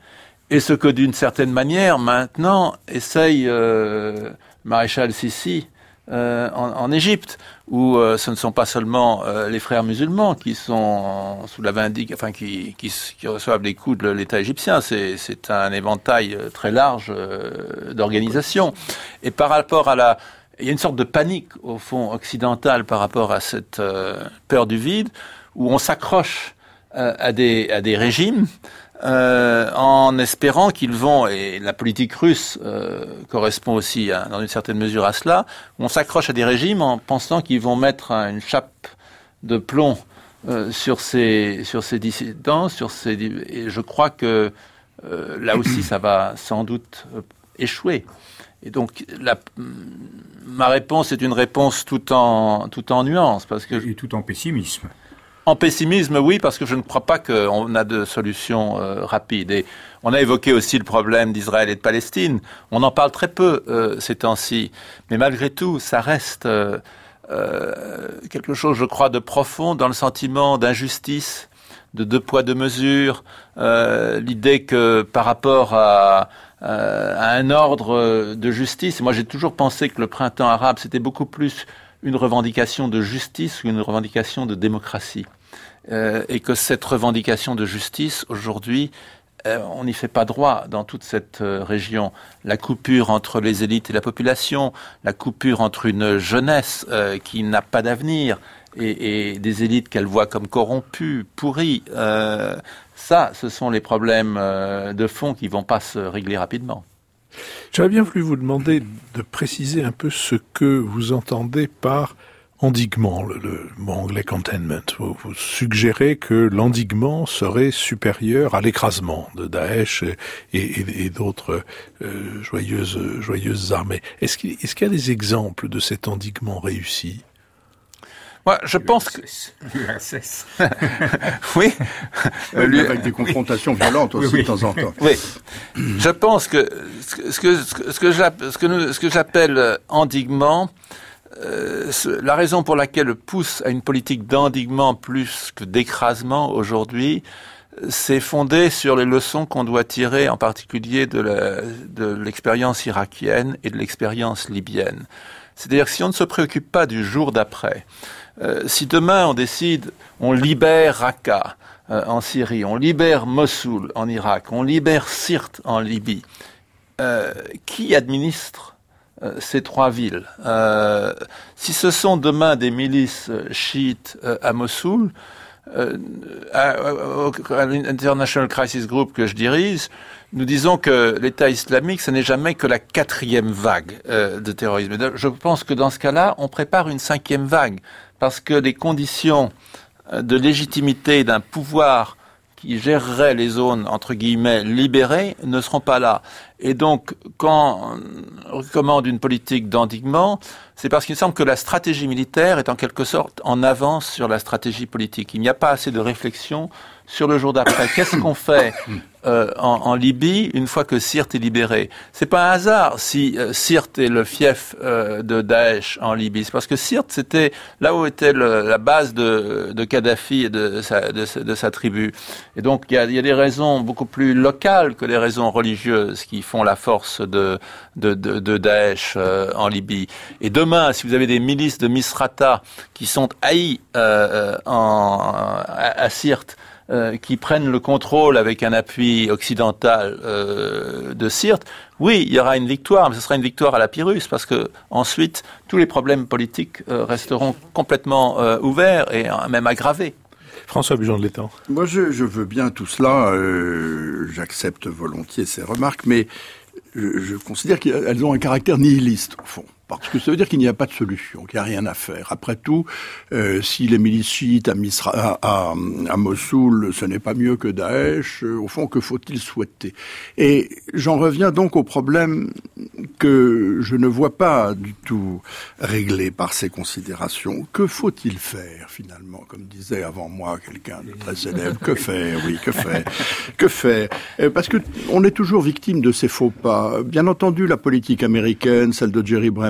[SPEAKER 2] Et ce que, d'une certaine manière, maintenant, essaye euh, Maréchal Sissi euh, en, en Égypte, où euh, ce ne sont pas seulement euh, les frères musulmans qui sont sous la vindicte, enfin qui, qui, qui reçoivent les coups de l'État égyptien. C'est, c'est un éventail très large euh, d'organisations. Et par rapport à la, il y a une sorte de panique au fond occidentale par rapport à cette euh, peur du vide, où on s'accroche euh, à des à des régimes. Euh, en espérant qu'ils vont, et la politique russe euh, correspond aussi à, dans une certaine mesure à cela, on s'accroche à des régimes en pensant qu'ils vont mettre une chape de plomb euh, sur ces sur ces dissidents, sur ces, et je crois que euh, là aussi ça va sans doute euh, échouer. Et donc la, ma réponse est une réponse tout en tout en nuances, parce que
[SPEAKER 4] et tout en pessimisme.
[SPEAKER 2] En pessimisme, oui, parce que je ne crois pas qu'on a de solution euh, rapide. Et on a évoqué aussi le problème d'Israël et de Palestine. On en parle très peu euh, ces temps-ci. Mais malgré tout, ça reste euh, euh, quelque chose, je crois, de profond dans le sentiment d'injustice, de deux poids, deux mesures, euh, l'idée que par rapport à, euh, à un ordre de justice, moi j'ai toujours pensé que le printemps arabe, c'était beaucoup plus une revendication de justice ou une revendication de démocratie. Euh, et que cette revendication de justice, aujourd'hui, euh, on n'y fait pas droit dans toute cette euh, région. La coupure entre les élites et la population, la coupure entre une jeunesse euh, qui n'a pas d'avenir et, et des élites qu'elle voit comme corrompues, pourries, euh, ça, ce sont les problèmes euh, de fond qui ne vont pas se régler rapidement.
[SPEAKER 1] J'aurais bien voulu vous demander de préciser un peu ce que vous entendez par endiguement, le, le mot anglais containment. Vous, vous suggérez que l'endiguement serait supérieur à l'écrasement de Daesh et, et, et d'autres euh, joyeuses, joyeuses armées. Est-ce qu'il, est-ce qu'il y a des exemples de cet endiguement réussi ?
[SPEAKER 2] Moi, je pense que...
[SPEAKER 4] l'U R S S.
[SPEAKER 2] Oui.
[SPEAKER 3] Oui, avec des confrontations violentes aussi, oui, oui. de temps en temps.
[SPEAKER 2] Oui. Je pense que ce que, ce que, ce que, j'appelle, ce que, nous, ce que j'appelle endiguement, euh, la raison pour laquelle pousse à une politique d'endiguement plus que d'écrasement aujourd'hui, c'est fondé sur les leçons qu'on doit tirer, en particulier de, la, de l'expérience irakienne et de l'expérience libyenne. C'est-à-dire que si on ne se préoccupe pas du jour d'après, euh, si demain on décide, on libère Raqqa euh, en Syrie, on libère Mossoul en Irak, on libère Sirte en Libye, euh, qui administre euh, ces trois villes ? euh, Si ce sont demain des milices chiites euh, à Mossoul, euh, à, à, à l'International Crisis Group que je dirige, nous disons que l'État islamique, ce n'est jamais que la quatrième vague euh, de terrorisme. Je pense que dans ce cas-là, on prépare une cinquième vague, parce que les conditions de légitimité d'un pouvoir qui gérerait les zones, entre guillemets, libérées, ne seront pas là. Et donc, quand on recommande une politique d'endiguement, c'est parce qu'il me semble que la stratégie militaire est en quelque sorte en avance sur la stratégie politique. Il n'y a pas assez de réflexion sur le jour d'après. Qu'est-ce qu'on fait euh, en, en Libye une fois que Sirte est libéré ? C'est pas un hasard si euh, Sirte est le fief euh, de Daesh en Libye. C'est parce que Sirte, c'était là où était le, la base de, de Kadhafi et de sa, de, de sa tribu. Et donc, il y a, il y a des raisons beaucoup plus locales que des raisons religieuses qui font la force de, de, de, de Daesh euh, en Libye. Et demain, si vous avez des milices de Misrata qui sont haïes euh, en, à, à Sirte, Euh, qui prennent le contrôle avec un appui occidental euh, de Sirte, oui, il y aura une victoire, mais ce sera une victoire à la Pyrrhus, parce que ensuite tous les problèmes politiques euh, resteront complètement euh, ouverts et euh, même aggravés.
[SPEAKER 1] François Bujon de l'Étang.
[SPEAKER 3] Moi, je, je veux bien tout cela, euh, j'accepte volontiers ces remarques, mais je, je considère qu'elles ont un caractère nihiliste, au fond. Parce que ça veut dire qu'il n'y a pas de solution, qu'il n'y a rien à faire. Après tout, euh, si les milices chiites à, Misra, à, à, à Mossoul, ce n'est pas mieux que Daesh, euh, au fond, que faut-il souhaiter ? Et j'en reviens donc au problème que je ne vois pas du tout réglé par ces considérations. Que faut-il faire, finalement ? Comme disait avant moi quelqu'un de très célèbre, que faire ? Oui, que faire ? Que faire ? Parce que on est toujours victime de ces faux pas. Bien entendu, la politique américaine, celle de Jerry Bremer,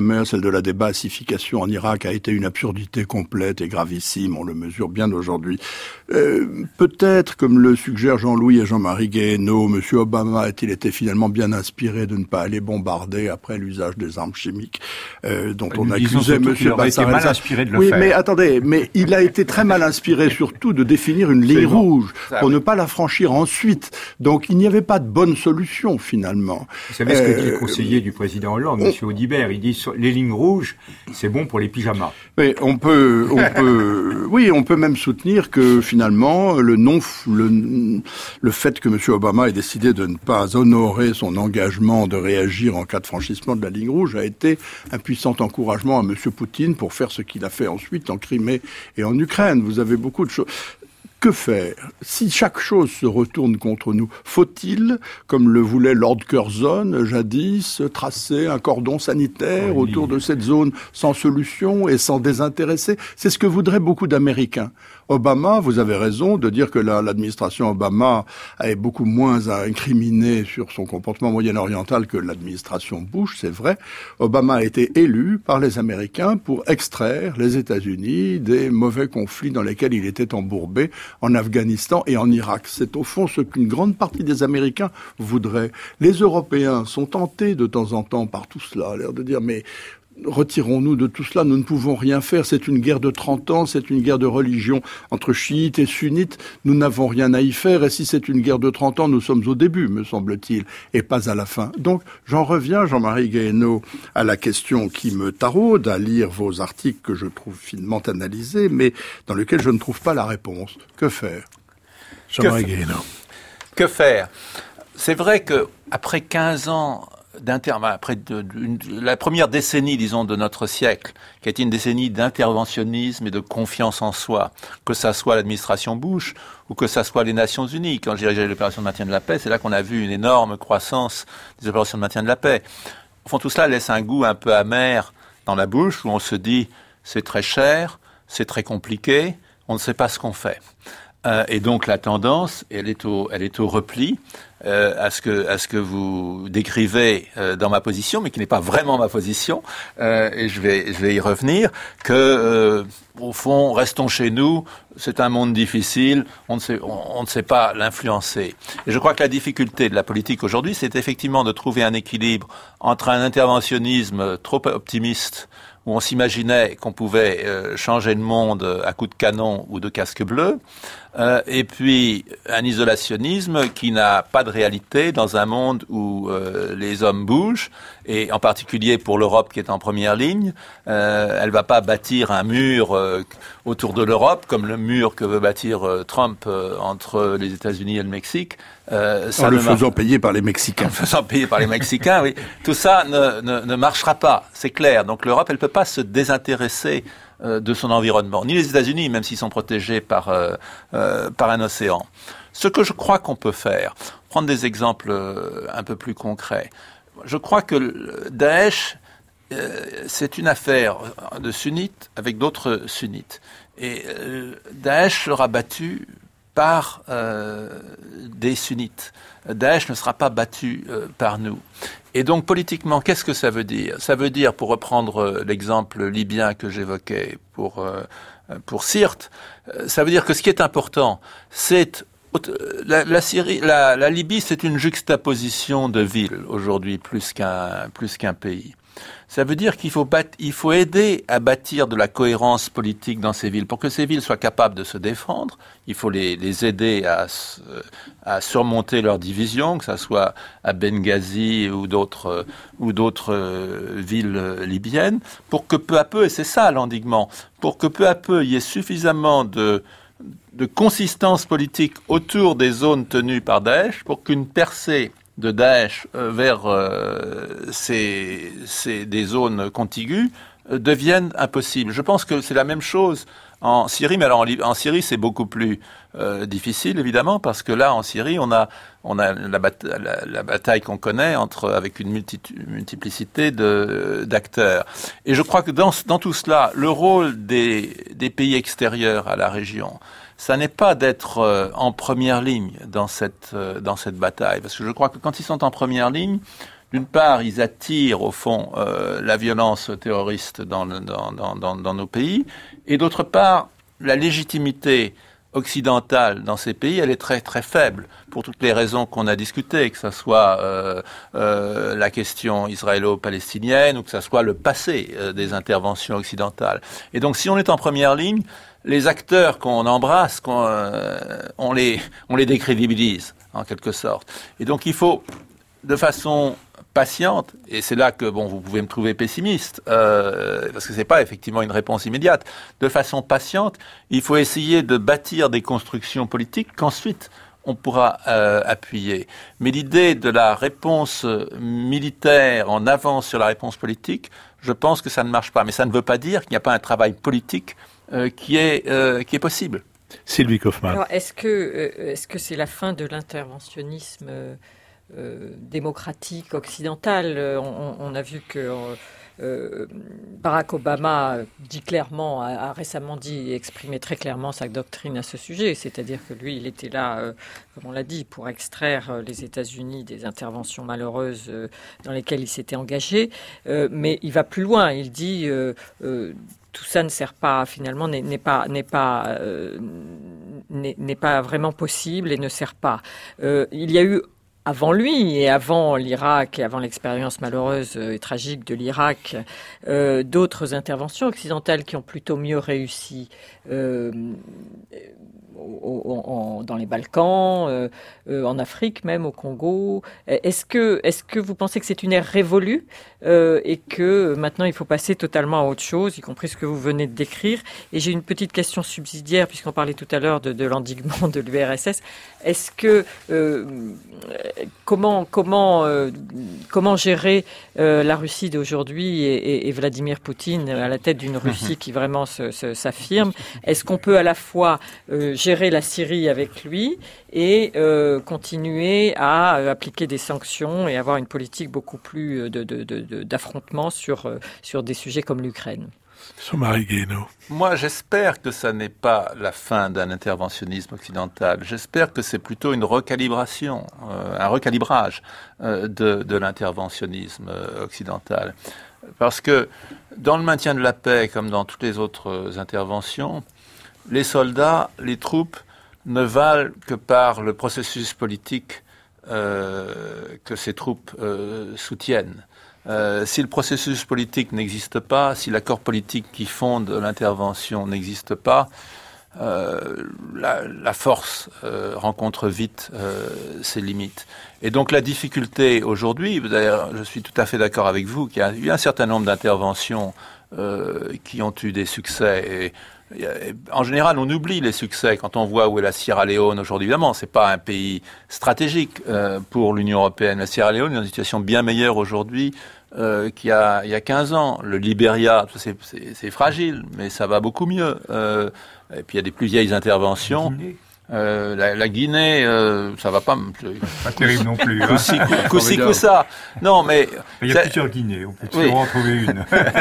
[SPEAKER 3] mer, celle de la débassification en Irak, a été une absurdité complète et gravissime. On le mesure bien aujourd'hui. Euh, peut-être, comme le suggèrent Jean-Louis et Jean-Marie Guéhenno, M. Obama a-t-il été finalement bien inspiré de ne pas aller bombarder après l'usage des armes chimiques euh, dont
[SPEAKER 4] Nous
[SPEAKER 3] on accusait M.
[SPEAKER 4] Bassar mal inspiré de le
[SPEAKER 3] oui,
[SPEAKER 4] faire.
[SPEAKER 3] mais attendez, mais il a été très mal inspiré surtout de définir une ligne rouge pour ne pas la franchir ensuite. Donc il n'y avait pas de bonne solution finalement.
[SPEAKER 4] Vous savez ce que
[SPEAKER 3] euh,
[SPEAKER 4] dit le conseiller du président Hollande, M. Audibert, il dit les lignes rouges, c'est bon pour les pyjamas.
[SPEAKER 3] Oui, on peut, on peut, oui, on peut même soutenir que finalement le non, le, le fait que M. Obama ait décidé de ne pas honorer son engagement de réagir en cas de franchissement de la ligne rouge a été un puissant encouragement à M. Poutine pour faire ce qu'il a fait ensuite en Crimée et en Ukraine. Vous avez beaucoup de choses. Que faire? Si chaque chose se retourne contre nous, faut-il, comme le voulait Lord Curzon jadis, tracer un cordon sanitaire oui. autour de cette zone sans solution et sans désintéressé? C'est ce que voudraient beaucoup d'Américains. Obama, vous avez raison de dire que la, l'administration Obama est beaucoup moins à incriminer sur son comportement moyen-oriental que l'administration Bush, c'est vrai. Obama a été élu par les Américains pour extraire les États-Unis des mauvais conflits dans lesquels il était embourbé en Afghanistan et en Irak. C'est au fond ce qu'une grande partie des Américains voudraient. Les Européens sont tentés de temps en temps par tout cela, à l'air de dire mais retirons-nous de tout cela, nous ne pouvons rien faire, c'est une guerre de trente ans, c'est une guerre de religion entre chiites et sunnites, nous n'avons rien à y faire, et si c'est une guerre de trente ans, nous sommes au début, me semble-t-il, et pas à la fin. Donc, j'en reviens, Jean-Marie Guéhenno, à la question qui me taraude, à lire vos articles que je trouve finement analysés, mais dans lesquels je ne trouve pas la réponse. Que faire?
[SPEAKER 1] Jean-Marie Guéhenno.
[SPEAKER 2] Que faire? C'est vrai que après quinze ans d'inter, après de, de, une, la première décennie, disons, de notre siècle, qui a été une décennie d'interventionnisme et de confiance en soi, que ça soit l'administration Bush ou que ça soit les Nations Unies. Quand je dirigeais l'opération de maintien de la paix, c'est là qu'on a vu une énorme croissance des opérations de maintien de la paix. Au fond, tout cela laisse un goût un peu amer dans la bouche, où on se dit, c'est très cher, c'est très compliqué, on ne sait pas ce qu'on fait. Euh, et donc la tendance, elle est au, elle est au repli, euh, à ce que, à ce que vous décrivez euh, dans ma position, mais qui n'est pas vraiment ma position. Euh, et je vais, je vais y revenir. Que euh, au fond, restons chez nous. C'est un monde difficile. On ne sait, on, on ne sait pas l'influencer. Et je crois que la difficulté de la politique aujourd'hui, c'est effectivement de trouver un équilibre entre un interventionnisme trop optimiste, où on s'imaginait qu'on pouvait euh, changer le monde à coups de canon ou de casque bleu, euh, et puis un isolationnisme qui n'a pas de réalité dans un monde où euh, les hommes bougent, et en particulier pour l'Europe qui est en première ligne, euh, elle va pas bâtir un mur euh, autour de l'Europe, comme le mur que veut bâtir euh, Trump euh, entre les États-Unis et le Mexique.
[SPEAKER 3] Euh, ça en le faisant mar... payer par les Mexicains. En
[SPEAKER 2] le faisant payer par les Mexicains, oui. Tout ça ne, ne, ne marchera pas, c'est clair. Donc l'Europe, elle peut pas se désintéresser euh, de son environnement. Ni les États-Unis, même s'ils sont protégés par, euh, euh, par un océan. Ce que je crois qu'on peut faire, prendre des exemples euh, un peu plus concrets. Je crois que Daesh, euh, c'est une affaire de sunnites avec d'autres sunnites. Et euh, Daesh sera battu par euh, des sunnites. Daesh ne sera pas battu euh, par nous. Et donc, politiquement, qu'est-ce que ça veut dire? Ça veut dire, pour reprendre euh, l'exemple libyen que j'évoquais pour, euh, pour Sirte, euh, ça veut dire que ce qui est important, c'est la, la, Syrie, la, la Libye, c'est une juxtaposition de villes aujourd'hui, plus qu'un, plus qu'un pays. Ça veut dire qu'il faut, bat- il faut aider à bâtir de la cohérence politique dans ces villes. Pour que ces villes soient capables de se défendre, il faut les, les aider à, à surmonter leurs divisions, que ce soit à Benghazi ou d'autres, ou d'autres villes libyennes, pour que peu à peu, et c'est ça l'endiguement, pour que peu à peu il y ait suffisamment de, de consistance politique autour des zones tenues par Daesh pour qu'une percée de Daesh euh, vers euh, ces, ces, des zones contiguës euh, deviennent impossibles. Je pense que c'est la même chose en Syrie, mais alors en, en Syrie c'est beaucoup plus euh, difficile évidemment, parce que là en Syrie on a, on a la, bata- la, la bataille qu'on connaît entre, avec une multi- multiplicité de, d'acteurs. Et je crois que dans, dans tout cela, le rôle des, des pays extérieurs à la région, ça n'est pas d'être euh, en première ligne dans cette euh, dans cette bataille, parce que je crois que quand ils sont en première ligne, d'une part, ils attirent au fond euh, la violence terroriste dans, dans, dans, dans, dans nos pays, et d'autre part, la légitimité occidentale dans ces pays, elle est très très faible pour toutes les raisons qu'on a discutées, que ce soit euh, euh, la question israélo-palestinienne ou que ce soit le passé euh, des interventions occidentales. Et donc, si on est en première ligne, les acteurs qu'on embrasse, qu'on, euh, on les on les décrédibilise en quelque sorte. Et donc, il faut de façon patiente, et c'est là que bon, vous pouvez me trouver pessimiste, euh, parce que c'est pas effectivement une réponse immédiate. De façon patiente, il faut essayer de bâtir des constructions politiques qu'ensuite on pourra euh, appuyer. Mais l'idée de la réponse militaire en avance sur la réponse politique, je pense que ça ne marche pas. Mais ça ne veut pas dire qu'il n'y a pas un travail politique euh, qui est euh, qui est possible.
[SPEAKER 1] Sylvie Kaufmann.
[SPEAKER 5] Alors, est-ce que euh, est-ce que c'est la fin de l'interventionnisme euh, Euh, démocratique occidentale? On, on a vu que euh, Barack Obama dit clairement, a, a récemment dit et exprimé très clairement sa doctrine à ce sujet, c'est-à-dire que lui, il était là, euh, comme on l'a dit, pour extraire les États-Unis des interventions malheureuses euh, dans lesquelles il s'était engagé, euh, mais il va plus loin. Il dit euh, euh, tout ça ne sert pas, finalement, n'est, n'est pas, n'est pas, euh, n'est, n'est pas vraiment possible et ne sert pas. Euh, il y a eu avant lui et avant l'Irak et avant l'expérience malheureuse et tragique de l'Irak, euh, d'autres interventions occidentales qui ont plutôt mieux réussi euh, au, au, en, dans les Balkans, euh, euh, en Afrique même, au Congo. Est-ce que, est-ce que vous pensez que c'est une ère révolue euh, et que maintenant il faut passer totalement à autre chose, y compris ce que vous venez de décrire? Et j'ai une petite question subsidiaire, puisqu'on parlait tout à l'heure de, de l'endiguement de l'U R S S. Est-ce que euh, comment comment euh, comment gérer euh, la Russie d'aujourd'hui et, et, et Vladimir Poutine à la tête d'une Russie qui vraiment se, se, s'affirme? Est-ce qu'on peut à la fois euh, gérer la Syrie avec lui et euh, continuer à euh, appliquer des sanctions et avoir une politique beaucoup plus de, de, de, de, d'affrontement sur euh, sur des sujets comme l'Ukraine?
[SPEAKER 1] Jean-Marie Guéhenno.
[SPEAKER 2] Moi, j'espère que ça n'est pas la fin d'un interventionnisme occidental. J'espère que c'est plutôt une recalibration, euh, un recalibrage euh, de, de l'interventionnisme euh, occidental. Parce que dans le maintien de la paix, comme dans toutes les autres interventions, les soldats, les troupes ne valent que par le processus politique euh, que ces troupes euh, soutiennent. Euh, si le processus politique n'existe pas, si l'accord politique qui fonde l'intervention n'existe pas, euh, la, la force euh, rencontre vite euh, ses limites. Et donc la difficulté aujourd'hui, d'ailleurs je suis tout à fait d'accord avec vous, qu'il y a eu un certain nombre d'interventions euh, qui ont eu des succès. Et, et, en général, on oublie les succès quand on voit où est la Sierra Leone aujourd'hui. Évidemment, c'est pas un pays stratégique euh, pour l'Union européenne. La Sierra Leone est dans une situation bien meilleure aujourd'hui Euh, qu'il y a, il y a quinze ans. Le Libéria, c'est, c'est, c'est fragile, mais ça va beaucoup mieux. Euh, et puis il y a des plus vieilles interventions. Euh, la, la Guinée, euh, ça va pas.
[SPEAKER 4] Pas terrible non plus. Hein.
[SPEAKER 2] Coussi, ça. Non, mais
[SPEAKER 4] il y a ça, plusieurs Guinées. On peut toujours oui. en trouver une.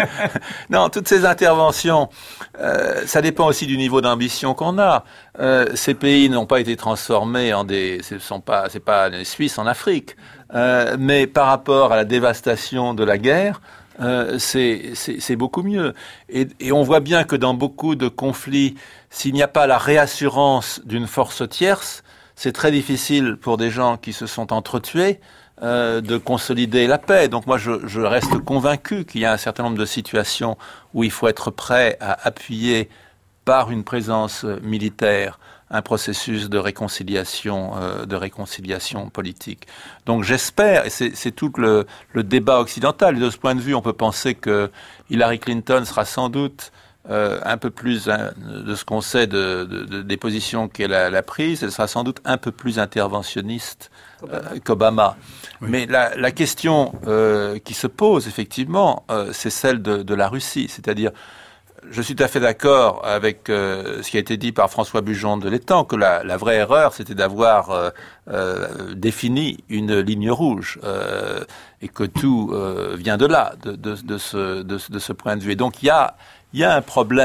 [SPEAKER 2] Non, toutes ces interventions, euh, ça dépend aussi du niveau d'ambition qu'on a. Euh, ces pays n'ont pas été transformés en des, ce sont pas, c'est pas les Suisses en Afrique, euh, mais par rapport à la dévastation de la guerre. Euh, c'est, c'est, c'est beaucoup mieux. Et, et on voit bien que dans beaucoup de conflits, s'il n'y a pas la réassurance d'une force tierce, c'est très difficile pour des gens qui se sont entretués euh, de consolider la paix. Donc moi, je, je reste convaincu qu'il y a un certain nombre de situations où il faut être prêt à appuyer par une présence militaire un processus de réconciliation, euh, de réconciliation politique. Donc j'espère, et c'est, c'est tout le, le débat occidental, et de ce point de vue, on peut penser que Hillary Clinton sera sans doute euh, un peu plus, hein, de ce qu'on sait de, de, de, des positions qu'elle a, elle a prises, elle sera sans doute un peu plus interventionniste euh, qu'Obama. Oui. Mais la, la question euh, qui se pose, effectivement, euh, c'est celle de, de la Russie, c'est-à-dire je suis tout à fait d'accord avec euh, ce qui a été dit par François Bujon de l'Étang, que la, la vraie erreur, c'était d'avoir euh, euh, défini une ligne rouge, euh, et que tout euh, vient de là, de, de, de, ce, de, de ce point de vue. Et donc, il y a, il y a un problème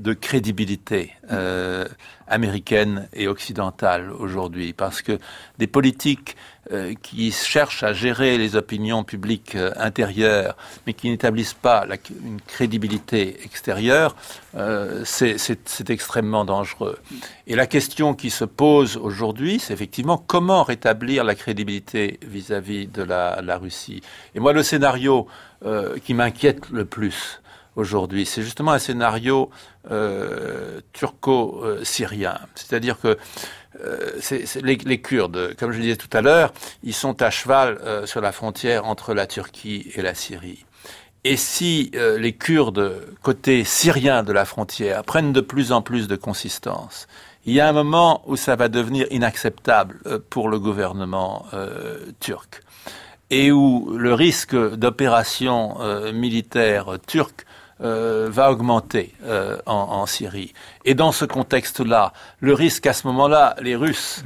[SPEAKER 2] de crédibilité euh, américaine et occidentale aujourd'hui, parce que des politiques euh, qui cherchent à gérer les opinions publiques euh, intérieures, mais qui n'établissent pas la, une crédibilité extérieure, euh, c'est, c'est, c'est extrêmement dangereux. Et la question qui se pose aujourd'hui, c'est effectivement comment rétablir la crédibilité vis-à-vis de la, la Russie. Et moi, le scénario euh, qui m'inquiète le plus aujourd'hui, c'est justement un scénario euh, turco-syrien. C'est-à-dire que euh, c'est, c'est les, les Kurdes, comme je le disais tout à l'heure, ils sont à cheval euh, sur la frontière entre la Turquie et la Syrie. Et si euh, les Kurdes, côté syrien de la frontière, prennent de plus en plus de consistance, il y a un moment où ça va devenir inacceptable euh, pour le gouvernement euh, turc. Et où le risque d'opération euh, militaire turque Euh, va augmenter euh, en, en Syrie. Et dans ce contexte-là, le risque à ce moment-là, les Russes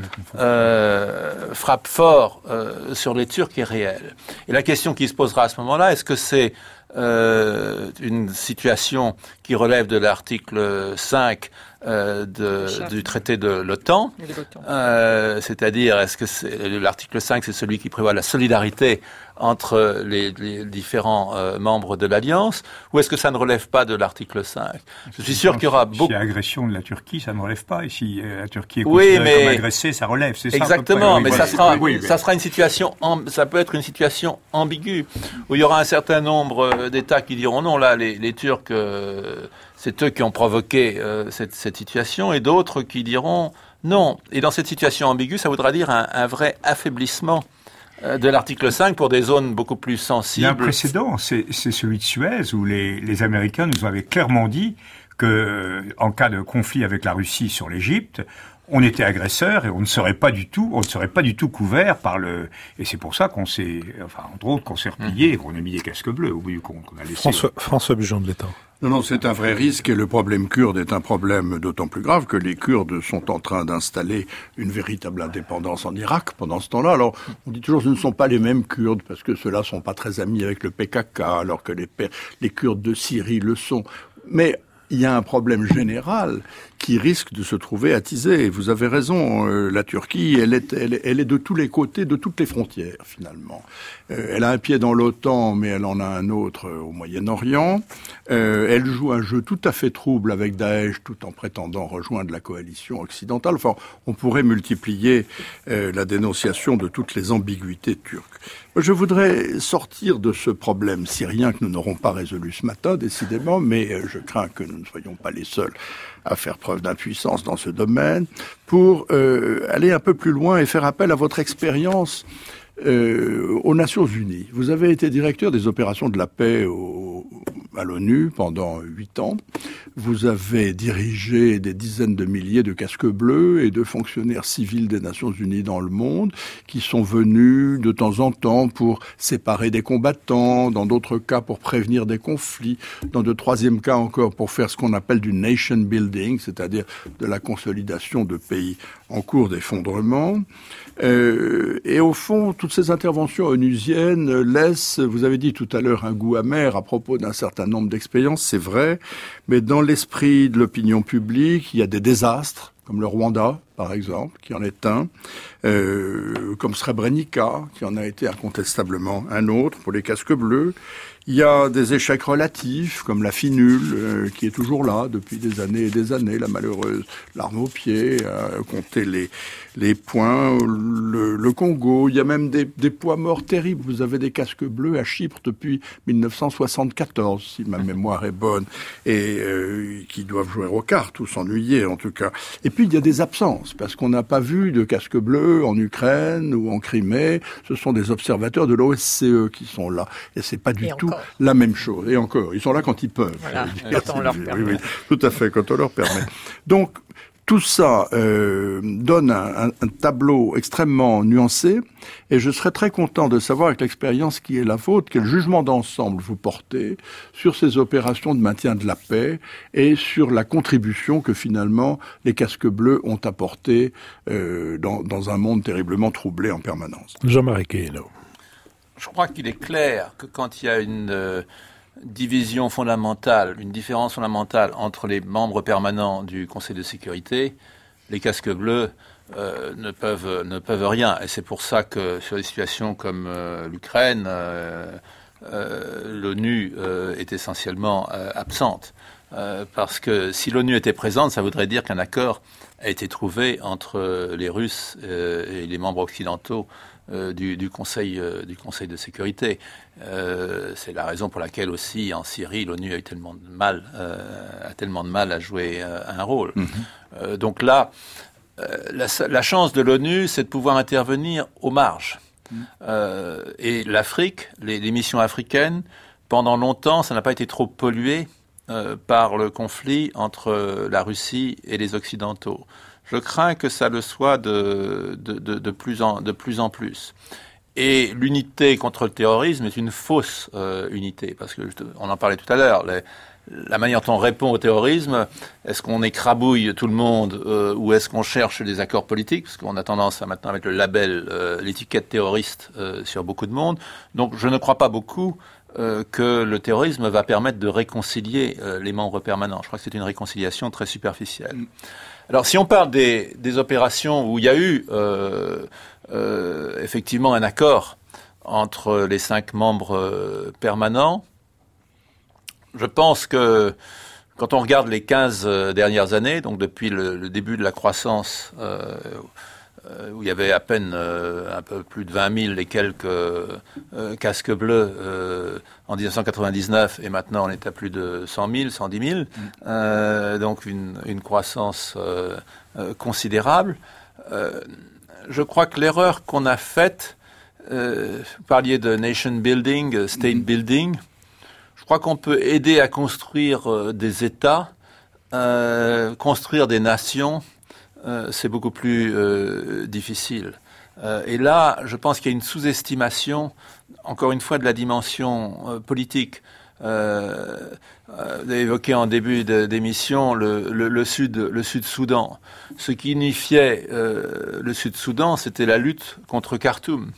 [SPEAKER 2] euh, frappent fort euh, sur les Turcs est réel. Et la question qui se posera à ce moment-là, est-ce que c'est euh, une situation qui relève de l'article cinq euh, de, du traité de l'OTAN, euh, c'est-à-dire est-ce que c'est, l'article cinq, c'est celui qui prévoit la solidarité entre les, les différents euh, membres de l'Alliance, ou est-ce que ça ne relève pas de l'article cinq? Je suis sûr qu'il y aura
[SPEAKER 4] si,
[SPEAKER 2] beaucoup...
[SPEAKER 4] Si agression de la Turquie, ça ne relève pas, et si euh, la Turquie est considérée oui, mais... comme agressée, ça relève, c'est
[SPEAKER 2] Exactement,
[SPEAKER 4] ça? Exactement,
[SPEAKER 2] mais
[SPEAKER 4] oui,
[SPEAKER 2] ça sera,
[SPEAKER 4] oui, oui,
[SPEAKER 2] ça sera une situation, amb... ça peut être une situation ambiguë, où il y aura un certain nombre d'États qui diront non, là, les, les Turcs, euh, c'est eux qui ont provoqué euh, cette, cette situation, et d'autres qui diront non. Et dans cette situation ambiguë, ça voudra dire un, un vrai affaiblissement de l'article cinq pour des zones beaucoup plus sensibles.
[SPEAKER 4] Il y a un précédent, c'est, c'est celui de Suez, où les, les Américains nous avaient clairement dit que, en cas de conflit avec la Russie sur l'Égypte, on était agresseur et on ne serait pas du tout, on ne serait pas du tout couvert par le. Et c'est pour ça qu'on s'est, enfin entre autres, qu'on s'est replié et qu'on a mis des casques bleus au bout du compte. Qu'on a laissé.
[SPEAKER 1] François, François Bujon de l'État.
[SPEAKER 3] Non, non, c'est un vrai risque et le problème kurde est un problème d'autant plus grave que les Kurdes sont en train d'installer une véritable indépendance en Irak pendant ce temps-là. Alors, on dit toujours que ce ne sont pas les mêmes Kurdes parce que ceux-là sont pas très amis avec le P K K alors que les, les Kurdes de Syrie le sont. Mais il y a un problème général qui risque de se trouver attisé. Vous avez raison, euh, la Turquie, elle est, elle, est, elle est de tous les côtés, de toutes les frontières, finalement. Euh, elle a un pied dans l'OTAN, mais elle en a un autre euh, au Moyen-Orient. Euh, elle joue un jeu tout à fait trouble avec Daesh, tout en prétendant rejoindre la coalition occidentale. Enfin, on pourrait multiplier euh, la dénonciation de toutes les ambiguïtés turques. Je voudrais sortir de ce problème syrien que nous n'aurons pas résolu ce matin, décidément, mais je crains que nous ne soyons pas les seuls à faire preuve d'impuissance dans ce domaine, pour euh, aller un peu plus loin et faire appel à votre expérience euh, aux Nations Unies. Vous avez été directeur des opérations de la paix au, à l'ONU pendant huit ans. Vous avez dirigé des dizaines de milliers de casques bleus et de fonctionnaires civils des Nations Unies dans le monde qui sont venus de temps en temps pour séparer des combattants, dans d'autres cas pour prévenir des conflits, dans de troisième cas encore pour faire ce qu'on appelle du nation building, c'est-à-dire de la consolidation de pays en cours d'effondrement. Euh, et au fond, toutes ces interventions onusiennes laissent, vous avez dit tout à l'heure, un goût amer à propos d'un certain nombre d'expériences, c'est vrai, mais dans l'esprit de l'opinion publique, il y a des désastres, comme le Rwanda, par exemple, qui en est un, euh, comme Srebrenica, qui en a été incontestablement un autre pour les casques bleus. Il y a des échecs relatifs, comme la finule, euh, qui est toujours là depuis des années et des années, la malheureuse l'arme au pied, à compter les, les points, le, le Congo. Il y a même des, des poids morts terribles. Vous avez des casques bleus à Chypre depuis mille neuf cent soixante-quatorze, si ma mémoire est bonne, et euh, qui doivent jouer aux cartes ou s'ennuyer en tout cas. Et puis il y a des absences, parce qu'on n'a pas vu de casques bleus en Ukraine ou en Crimée. Ce sont des observateurs de l'O S C E qui sont là, et c'est pas du
[SPEAKER 5] et
[SPEAKER 3] tout
[SPEAKER 5] encore.
[SPEAKER 3] La même chose. Et encore, ils sont là quand ils peuvent.
[SPEAKER 5] Voilà, quand on leur permet.
[SPEAKER 3] Oui, oui, tout à fait, quand on leur permet. Donc, tout ça euh, donne un, un, un tableau extrêmement nuancé, et je serais très content de savoir, avec l'expérience qui est la vôtre, quel jugement d'ensemble vous portez sur ces opérations de maintien de la paix et sur la contribution que finalement les casques bleus ont apportée euh, dans, dans un monde terriblement troublé en permanence.
[SPEAKER 1] Jean-Marie Guéhenno.
[SPEAKER 2] Je crois qu'il est clair que quand il y a une, euh, division fondamentale, une différence fondamentale entre les membres permanents du Conseil de sécurité, les casques bleus euh, ne peuvent ne peuvent rien. Et c'est pour ça que sur des situations comme euh, l'Ukraine, euh, euh, l'ONU euh, est essentiellement euh, absente. Euh, parce que si l'ONU était présente, ça voudrait dire qu'un accord a été trouvé entre les Russes euh, et les membres occidentaux euh, du, du, Conseil, euh, du Conseil de sécurité. Euh, c'est la raison pour laquelle aussi en Syrie, l'ONU a eu tellement de mal, euh, a tellement de mal à jouer euh, un rôle. Mmh. Euh, donc là, euh, la, la chance de l'ONU, c'est de pouvoir intervenir aux marges. Mmh. Euh, et l'Afrique, les, les missions africaines, pendant longtemps, ça n'a pas été trop pollué Euh, par le conflit entre la Russie et les Occidentaux. Je crains que ça le soit de, de, de, de, plus, en, de plus en plus. Et l'unité contre le terrorisme est une fausse euh, unité, parce que on en parlait tout à l'heure. Les, la manière dont on répond au terrorisme, est-ce qu'on écrabouille tout le monde euh, ou est-ce qu'on cherche des accords politiques? Parce qu'on a tendance à maintenant mettre le label, euh, l'étiquette terroriste euh, sur beaucoup de monde. Donc je ne crois pas beaucoup Euh, que le terrorisme va permettre de réconcilier euh, les membres permanents. Je crois que c'est une réconciliation très superficielle. Alors, si on parle des, des opérations où il y a eu euh, euh, effectivement un accord entre les cinq membres euh, permanents, je pense que quand on regarde les quinze euh, dernières années, donc depuis le, le début de la croissance, euh, où il y avait à peine euh, un peu plus de vingt mille et quelques euh, casques bleus euh, en dix-neuf cent quatre-vingt-dix-neuf, et maintenant on est à plus de cent mille, cent dix mille, euh, donc une, une croissance euh, euh, considérable. Euh, je crois que l'erreur qu'on a faite, euh, vous parliez de nation building, state mm-hmm. building, je crois qu'on peut aider à construire euh, des États, euh, construire des nations. Euh, c'est beaucoup plus euh, difficile. Euh, et là, je pense qu'il y a une sous-estimation, encore une fois, de la dimension euh, politique. Euh, euh, vous avez évoqué en début de, d'émission le, le, le Sud, le Sud-Soudan. Ce qui unifiait euh, le Sud-Soudan, c'était la lutte contre Khartoum.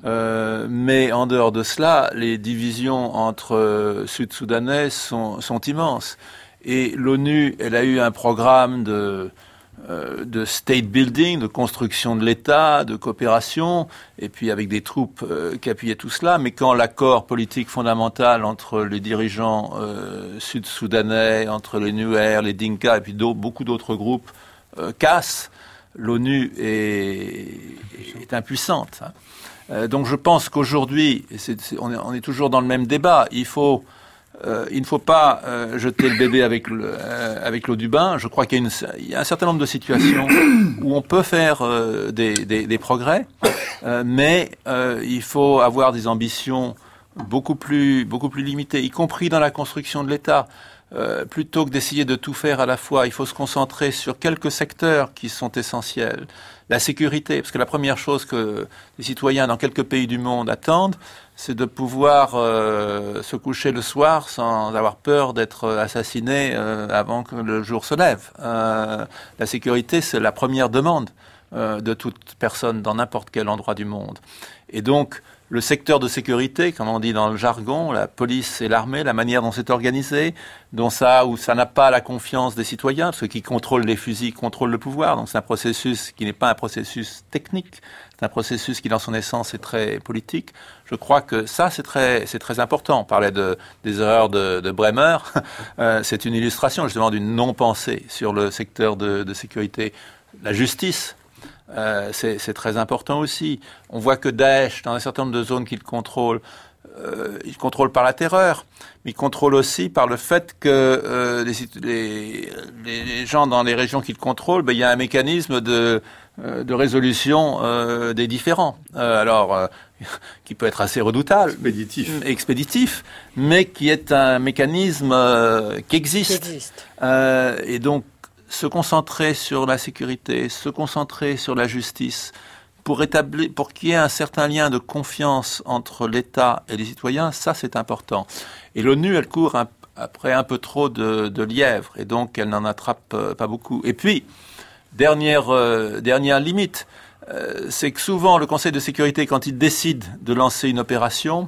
[SPEAKER 2] Euh, mais en dehors de cela, les divisions entre euh, Sud-Soudanais sont, sont immenses. Et l'ONU, elle a eu un programme de de state building, de construction de l'État, de coopération, et puis avec des troupes euh, qui appuyaient tout cela. Mais quand l'accord politique fondamental entre les dirigeants euh, sud-soudanais, entre les Nuer, les Dinka, et puis d'autres, beaucoup d'autres groupes euh, casse, l'ONU est, est impuissante. Hein. Euh, donc je pense qu'aujourd'hui, c'est, c'est, on, est, on est toujours dans le même débat, il faut Euh, il ne faut pas euh, jeter le bébé avec, le, euh, avec l'eau du bain. Je crois qu'il y a, une, il y a un certain nombre de situations où on peut faire euh, des, des, des progrès, euh, mais euh, il faut avoir des ambitions beaucoup plus, beaucoup plus limitées, y compris dans la construction de l'État. Euh, plutôt que d'essayer de tout faire à la fois, il faut se concentrer sur quelques secteurs qui sont essentiels. La sécurité, parce que la première chose que les citoyens dans quelques pays du monde attendent, c'est de pouvoir euh, se coucher le soir sans avoir peur d'être assassiné euh, avant que le jour se lève. Euh, la sécurité, c'est la première demande euh, de toute personne dans n'importe quel endroit du monde. Et donc, le secteur de sécurité, comme on dit dans le jargon, la police et l'armée, la manière dont c'est organisé, dont ça, où ça n'a pas la confiance des citoyens, ceux qui contrôlent les fusils contrôlent le pouvoir, donc c'est un processus qui n'est pas un processus technique, c'est un processus qui dans son essence est très politique. Je crois que ça c'est très, c'est très important. On parlait de, des erreurs de, de Bremer, euh, c'est une illustration justement d'une non-pensée sur le secteur de, de sécurité. La justice, Euh, c'est, c'est très important aussi. On voit que Daesh, dans un certain nombre de zones qu'il contrôle, euh, il contrôle par la terreur, mais il contrôle aussi par le fait que euh, les, les, les gens dans les régions qu'il contrôle, ben, il y a un mécanisme de, euh, de résolution euh, des différends. Euh, alors, euh, qui peut être assez redoutable,
[SPEAKER 3] expéditif,
[SPEAKER 2] expéditif, mais qui est un mécanisme euh, qui existe.
[SPEAKER 5] Qui existe.
[SPEAKER 2] Euh, et donc, se concentrer sur la sécurité, se concentrer sur la justice, pour établir, pour qu'il y ait un certain lien de confiance entre l'État et les citoyens, ça c'est important. Et l'ONU, elle court un, après un peu trop de, de lièvres, et donc elle n'en attrape euh, pas beaucoup. Et puis, dernière, euh, dernière limite, euh, c'est que souvent le Conseil de sécurité, quand il décide de lancer une opération,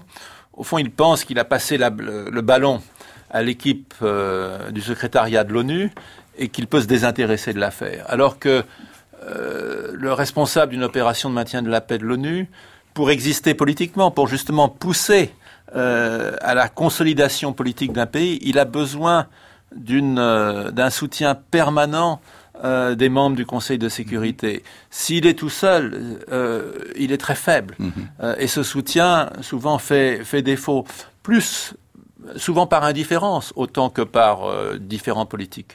[SPEAKER 2] au fond, il pense qu'il a passé la, le, le ballon à l'équipe euh, du secrétariat de l'ONU et qu'il peut se désintéresser de l'affaire. Alors que euh, le responsable d'une opération de maintien de la paix de l'ONU, pour exister politiquement, pour justement pousser euh, à la consolidation politique d'un pays, il a besoin d'une, euh, d'un soutien permanent euh, des membres du Conseil de sécurité. S'il est tout seul, euh, il est très faible. Mmh. Euh, et ce soutien, souvent, fait, fait défaut. Plus, souvent par indifférence, autant que par euh, différents politiques.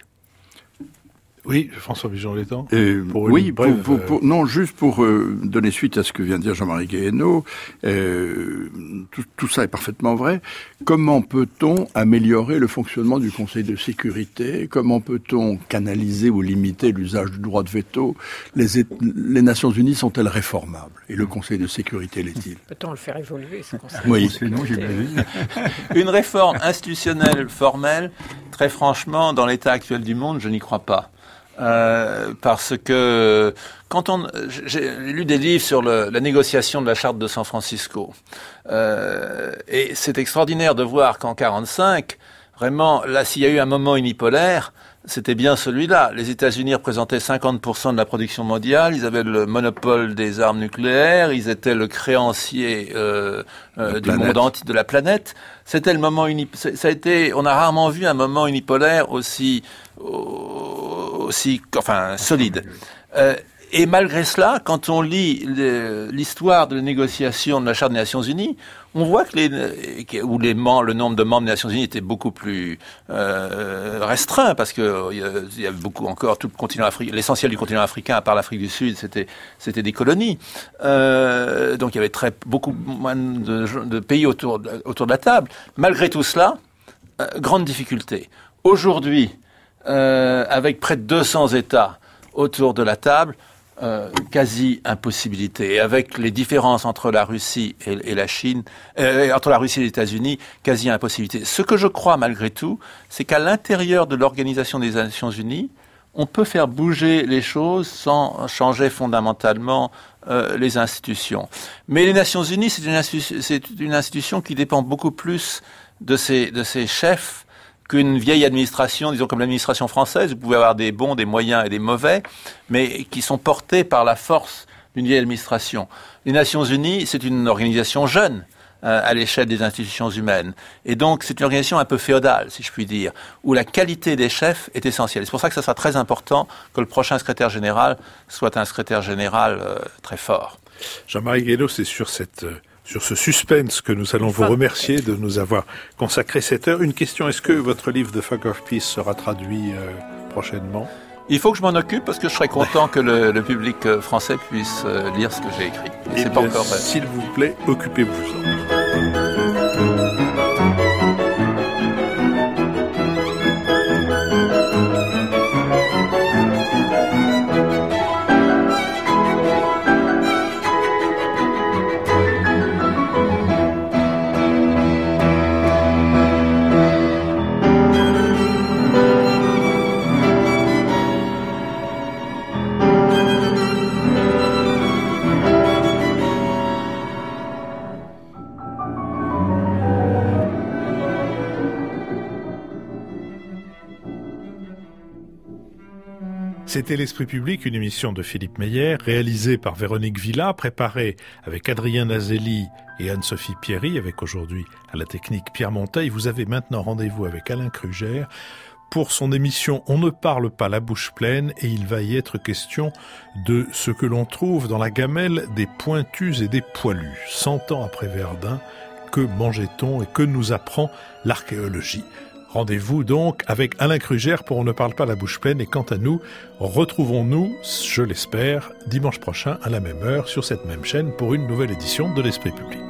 [SPEAKER 1] Oui, François Bigeon-Lestang.
[SPEAKER 3] Oui, pour, pour, pour, non, juste pour euh, donner suite à ce que vient de dire Jean-Marie Guéhenno, euh, tout, tout ça est parfaitement vrai. Comment peut-on améliorer le fonctionnement du Conseil de sécurité? Comment peut-on canaliser ou limiter l'usage du droit de veto? Les, les Nations Unies sont-elles réformables? Et le Conseil de sécurité l'est-il?
[SPEAKER 5] Peut-on le faire évoluer, ce Conseil?
[SPEAKER 3] Oui,
[SPEAKER 4] c'est non, j'imagine.
[SPEAKER 2] Une réforme institutionnelle formelle, très franchement, dans l'état actuel du monde, je n'y crois pas. Euh, parce que quand on, j'ai lu des livres sur le, la négociation de la charte de San Francisco, euh, et c'est extraordinaire de voir qu'en quarante-cinq, vraiment, là, s'il y a eu un moment unipolaire, c'était bien celui-là. Les États-Unis représentaient cinquante pour cent de la production mondiale, ils avaient le monopole des armes nucléaires, ils étaient le créancier euh, euh, du monde entier, de la planète. C'était le moment unipolaire. Ça a été, on a rarement vu un moment unipolaire aussi, aussi, enfin, solide. Euh, Et malgré cela, quand on lit l'histoire de la négociation de la Charte des Nations Unies, on voit que les, où les, le nombre de membres des Nations Unies était beaucoup plus euh, restreint, parce que il y avait beaucoup encore tout le continent africain, l'essentiel du continent africain, à part l'Afrique du Sud, c'était c'était des colonies. Euh, donc il y avait très beaucoup moins de, de pays autour de, autour de la table. Malgré tout cela, euh, grande difficulté. Aujourd'hui, euh, avec près de deux cents États autour de la table, Euh, quasi impossibilité. Et avec les différences entre la Russie et, et la Chine, euh, entre la Russie et les États-Unis, quasi impossibilité. Ce que je crois malgré tout, c'est qu'à l'intérieur de l'Organisation des Nations Unies, on peut faire bouger les choses sans changer fondamentalement euh, les institutions. Mais les Nations Unies, c'est une, institu- c'est une institution qui dépend beaucoup plus de ses, de ses chefs qu'une vieille administration, disons comme l'administration française. Vous pouvez avoir des bons, des moyens et des mauvais, mais qui sont portés par la force d'une vieille administration. Les Nations Unies, c'est une organisation jeune euh, à l'échelle des institutions humaines. Et donc, c'est une organisation un peu féodale, si je puis dire, où la qualité des chefs est essentielle. C'est pour ça que ça sera très important que le prochain secrétaire général soit un secrétaire général euh, très fort.
[SPEAKER 1] Jean-Marie Guéhenno, c'est sur cette... Euh... Sur ce suspense que nous allons vous remercier de nous avoir consacré cette heure. Une question, est-ce que votre livre The Fog of Peace sera traduit euh, prochainement?
[SPEAKER 2] Il faut que je m'en occupe parce que je serais content que le, le public français puisse euh, lire ce que j'ai écrit. Et c'est pas encore vrai.
[SPEAKER 1] S'il vous plaît, occupez-vous-en. C'était L'Esprit public, une émission de Philippe Meyer, réalisée par Véronique Villa, préparée avec Adrien Nazelli et Anne-Sophie Pierry, avec aujourd'hui à la technique Pierre Monteil. Vous avez maintenant rendez-vous avec Alain Krugère pour son émission « On ne parle pas la bouche pleine » et il va y être question de ce que l'on trouve dans la gamelle des pointus et des poilus. Cent ans après Verdun, que mangeait-on et que nous apprend l'archéologie ? Rendez-vous donc avec Alain Krugère pour On ne parle pas la bouche pleine. Et quant à nous, retrouvons-nous, je l'espère, dimanche prochain à la même heure sur cette même chaîne pour une nouvelle édition de l'Esprit public.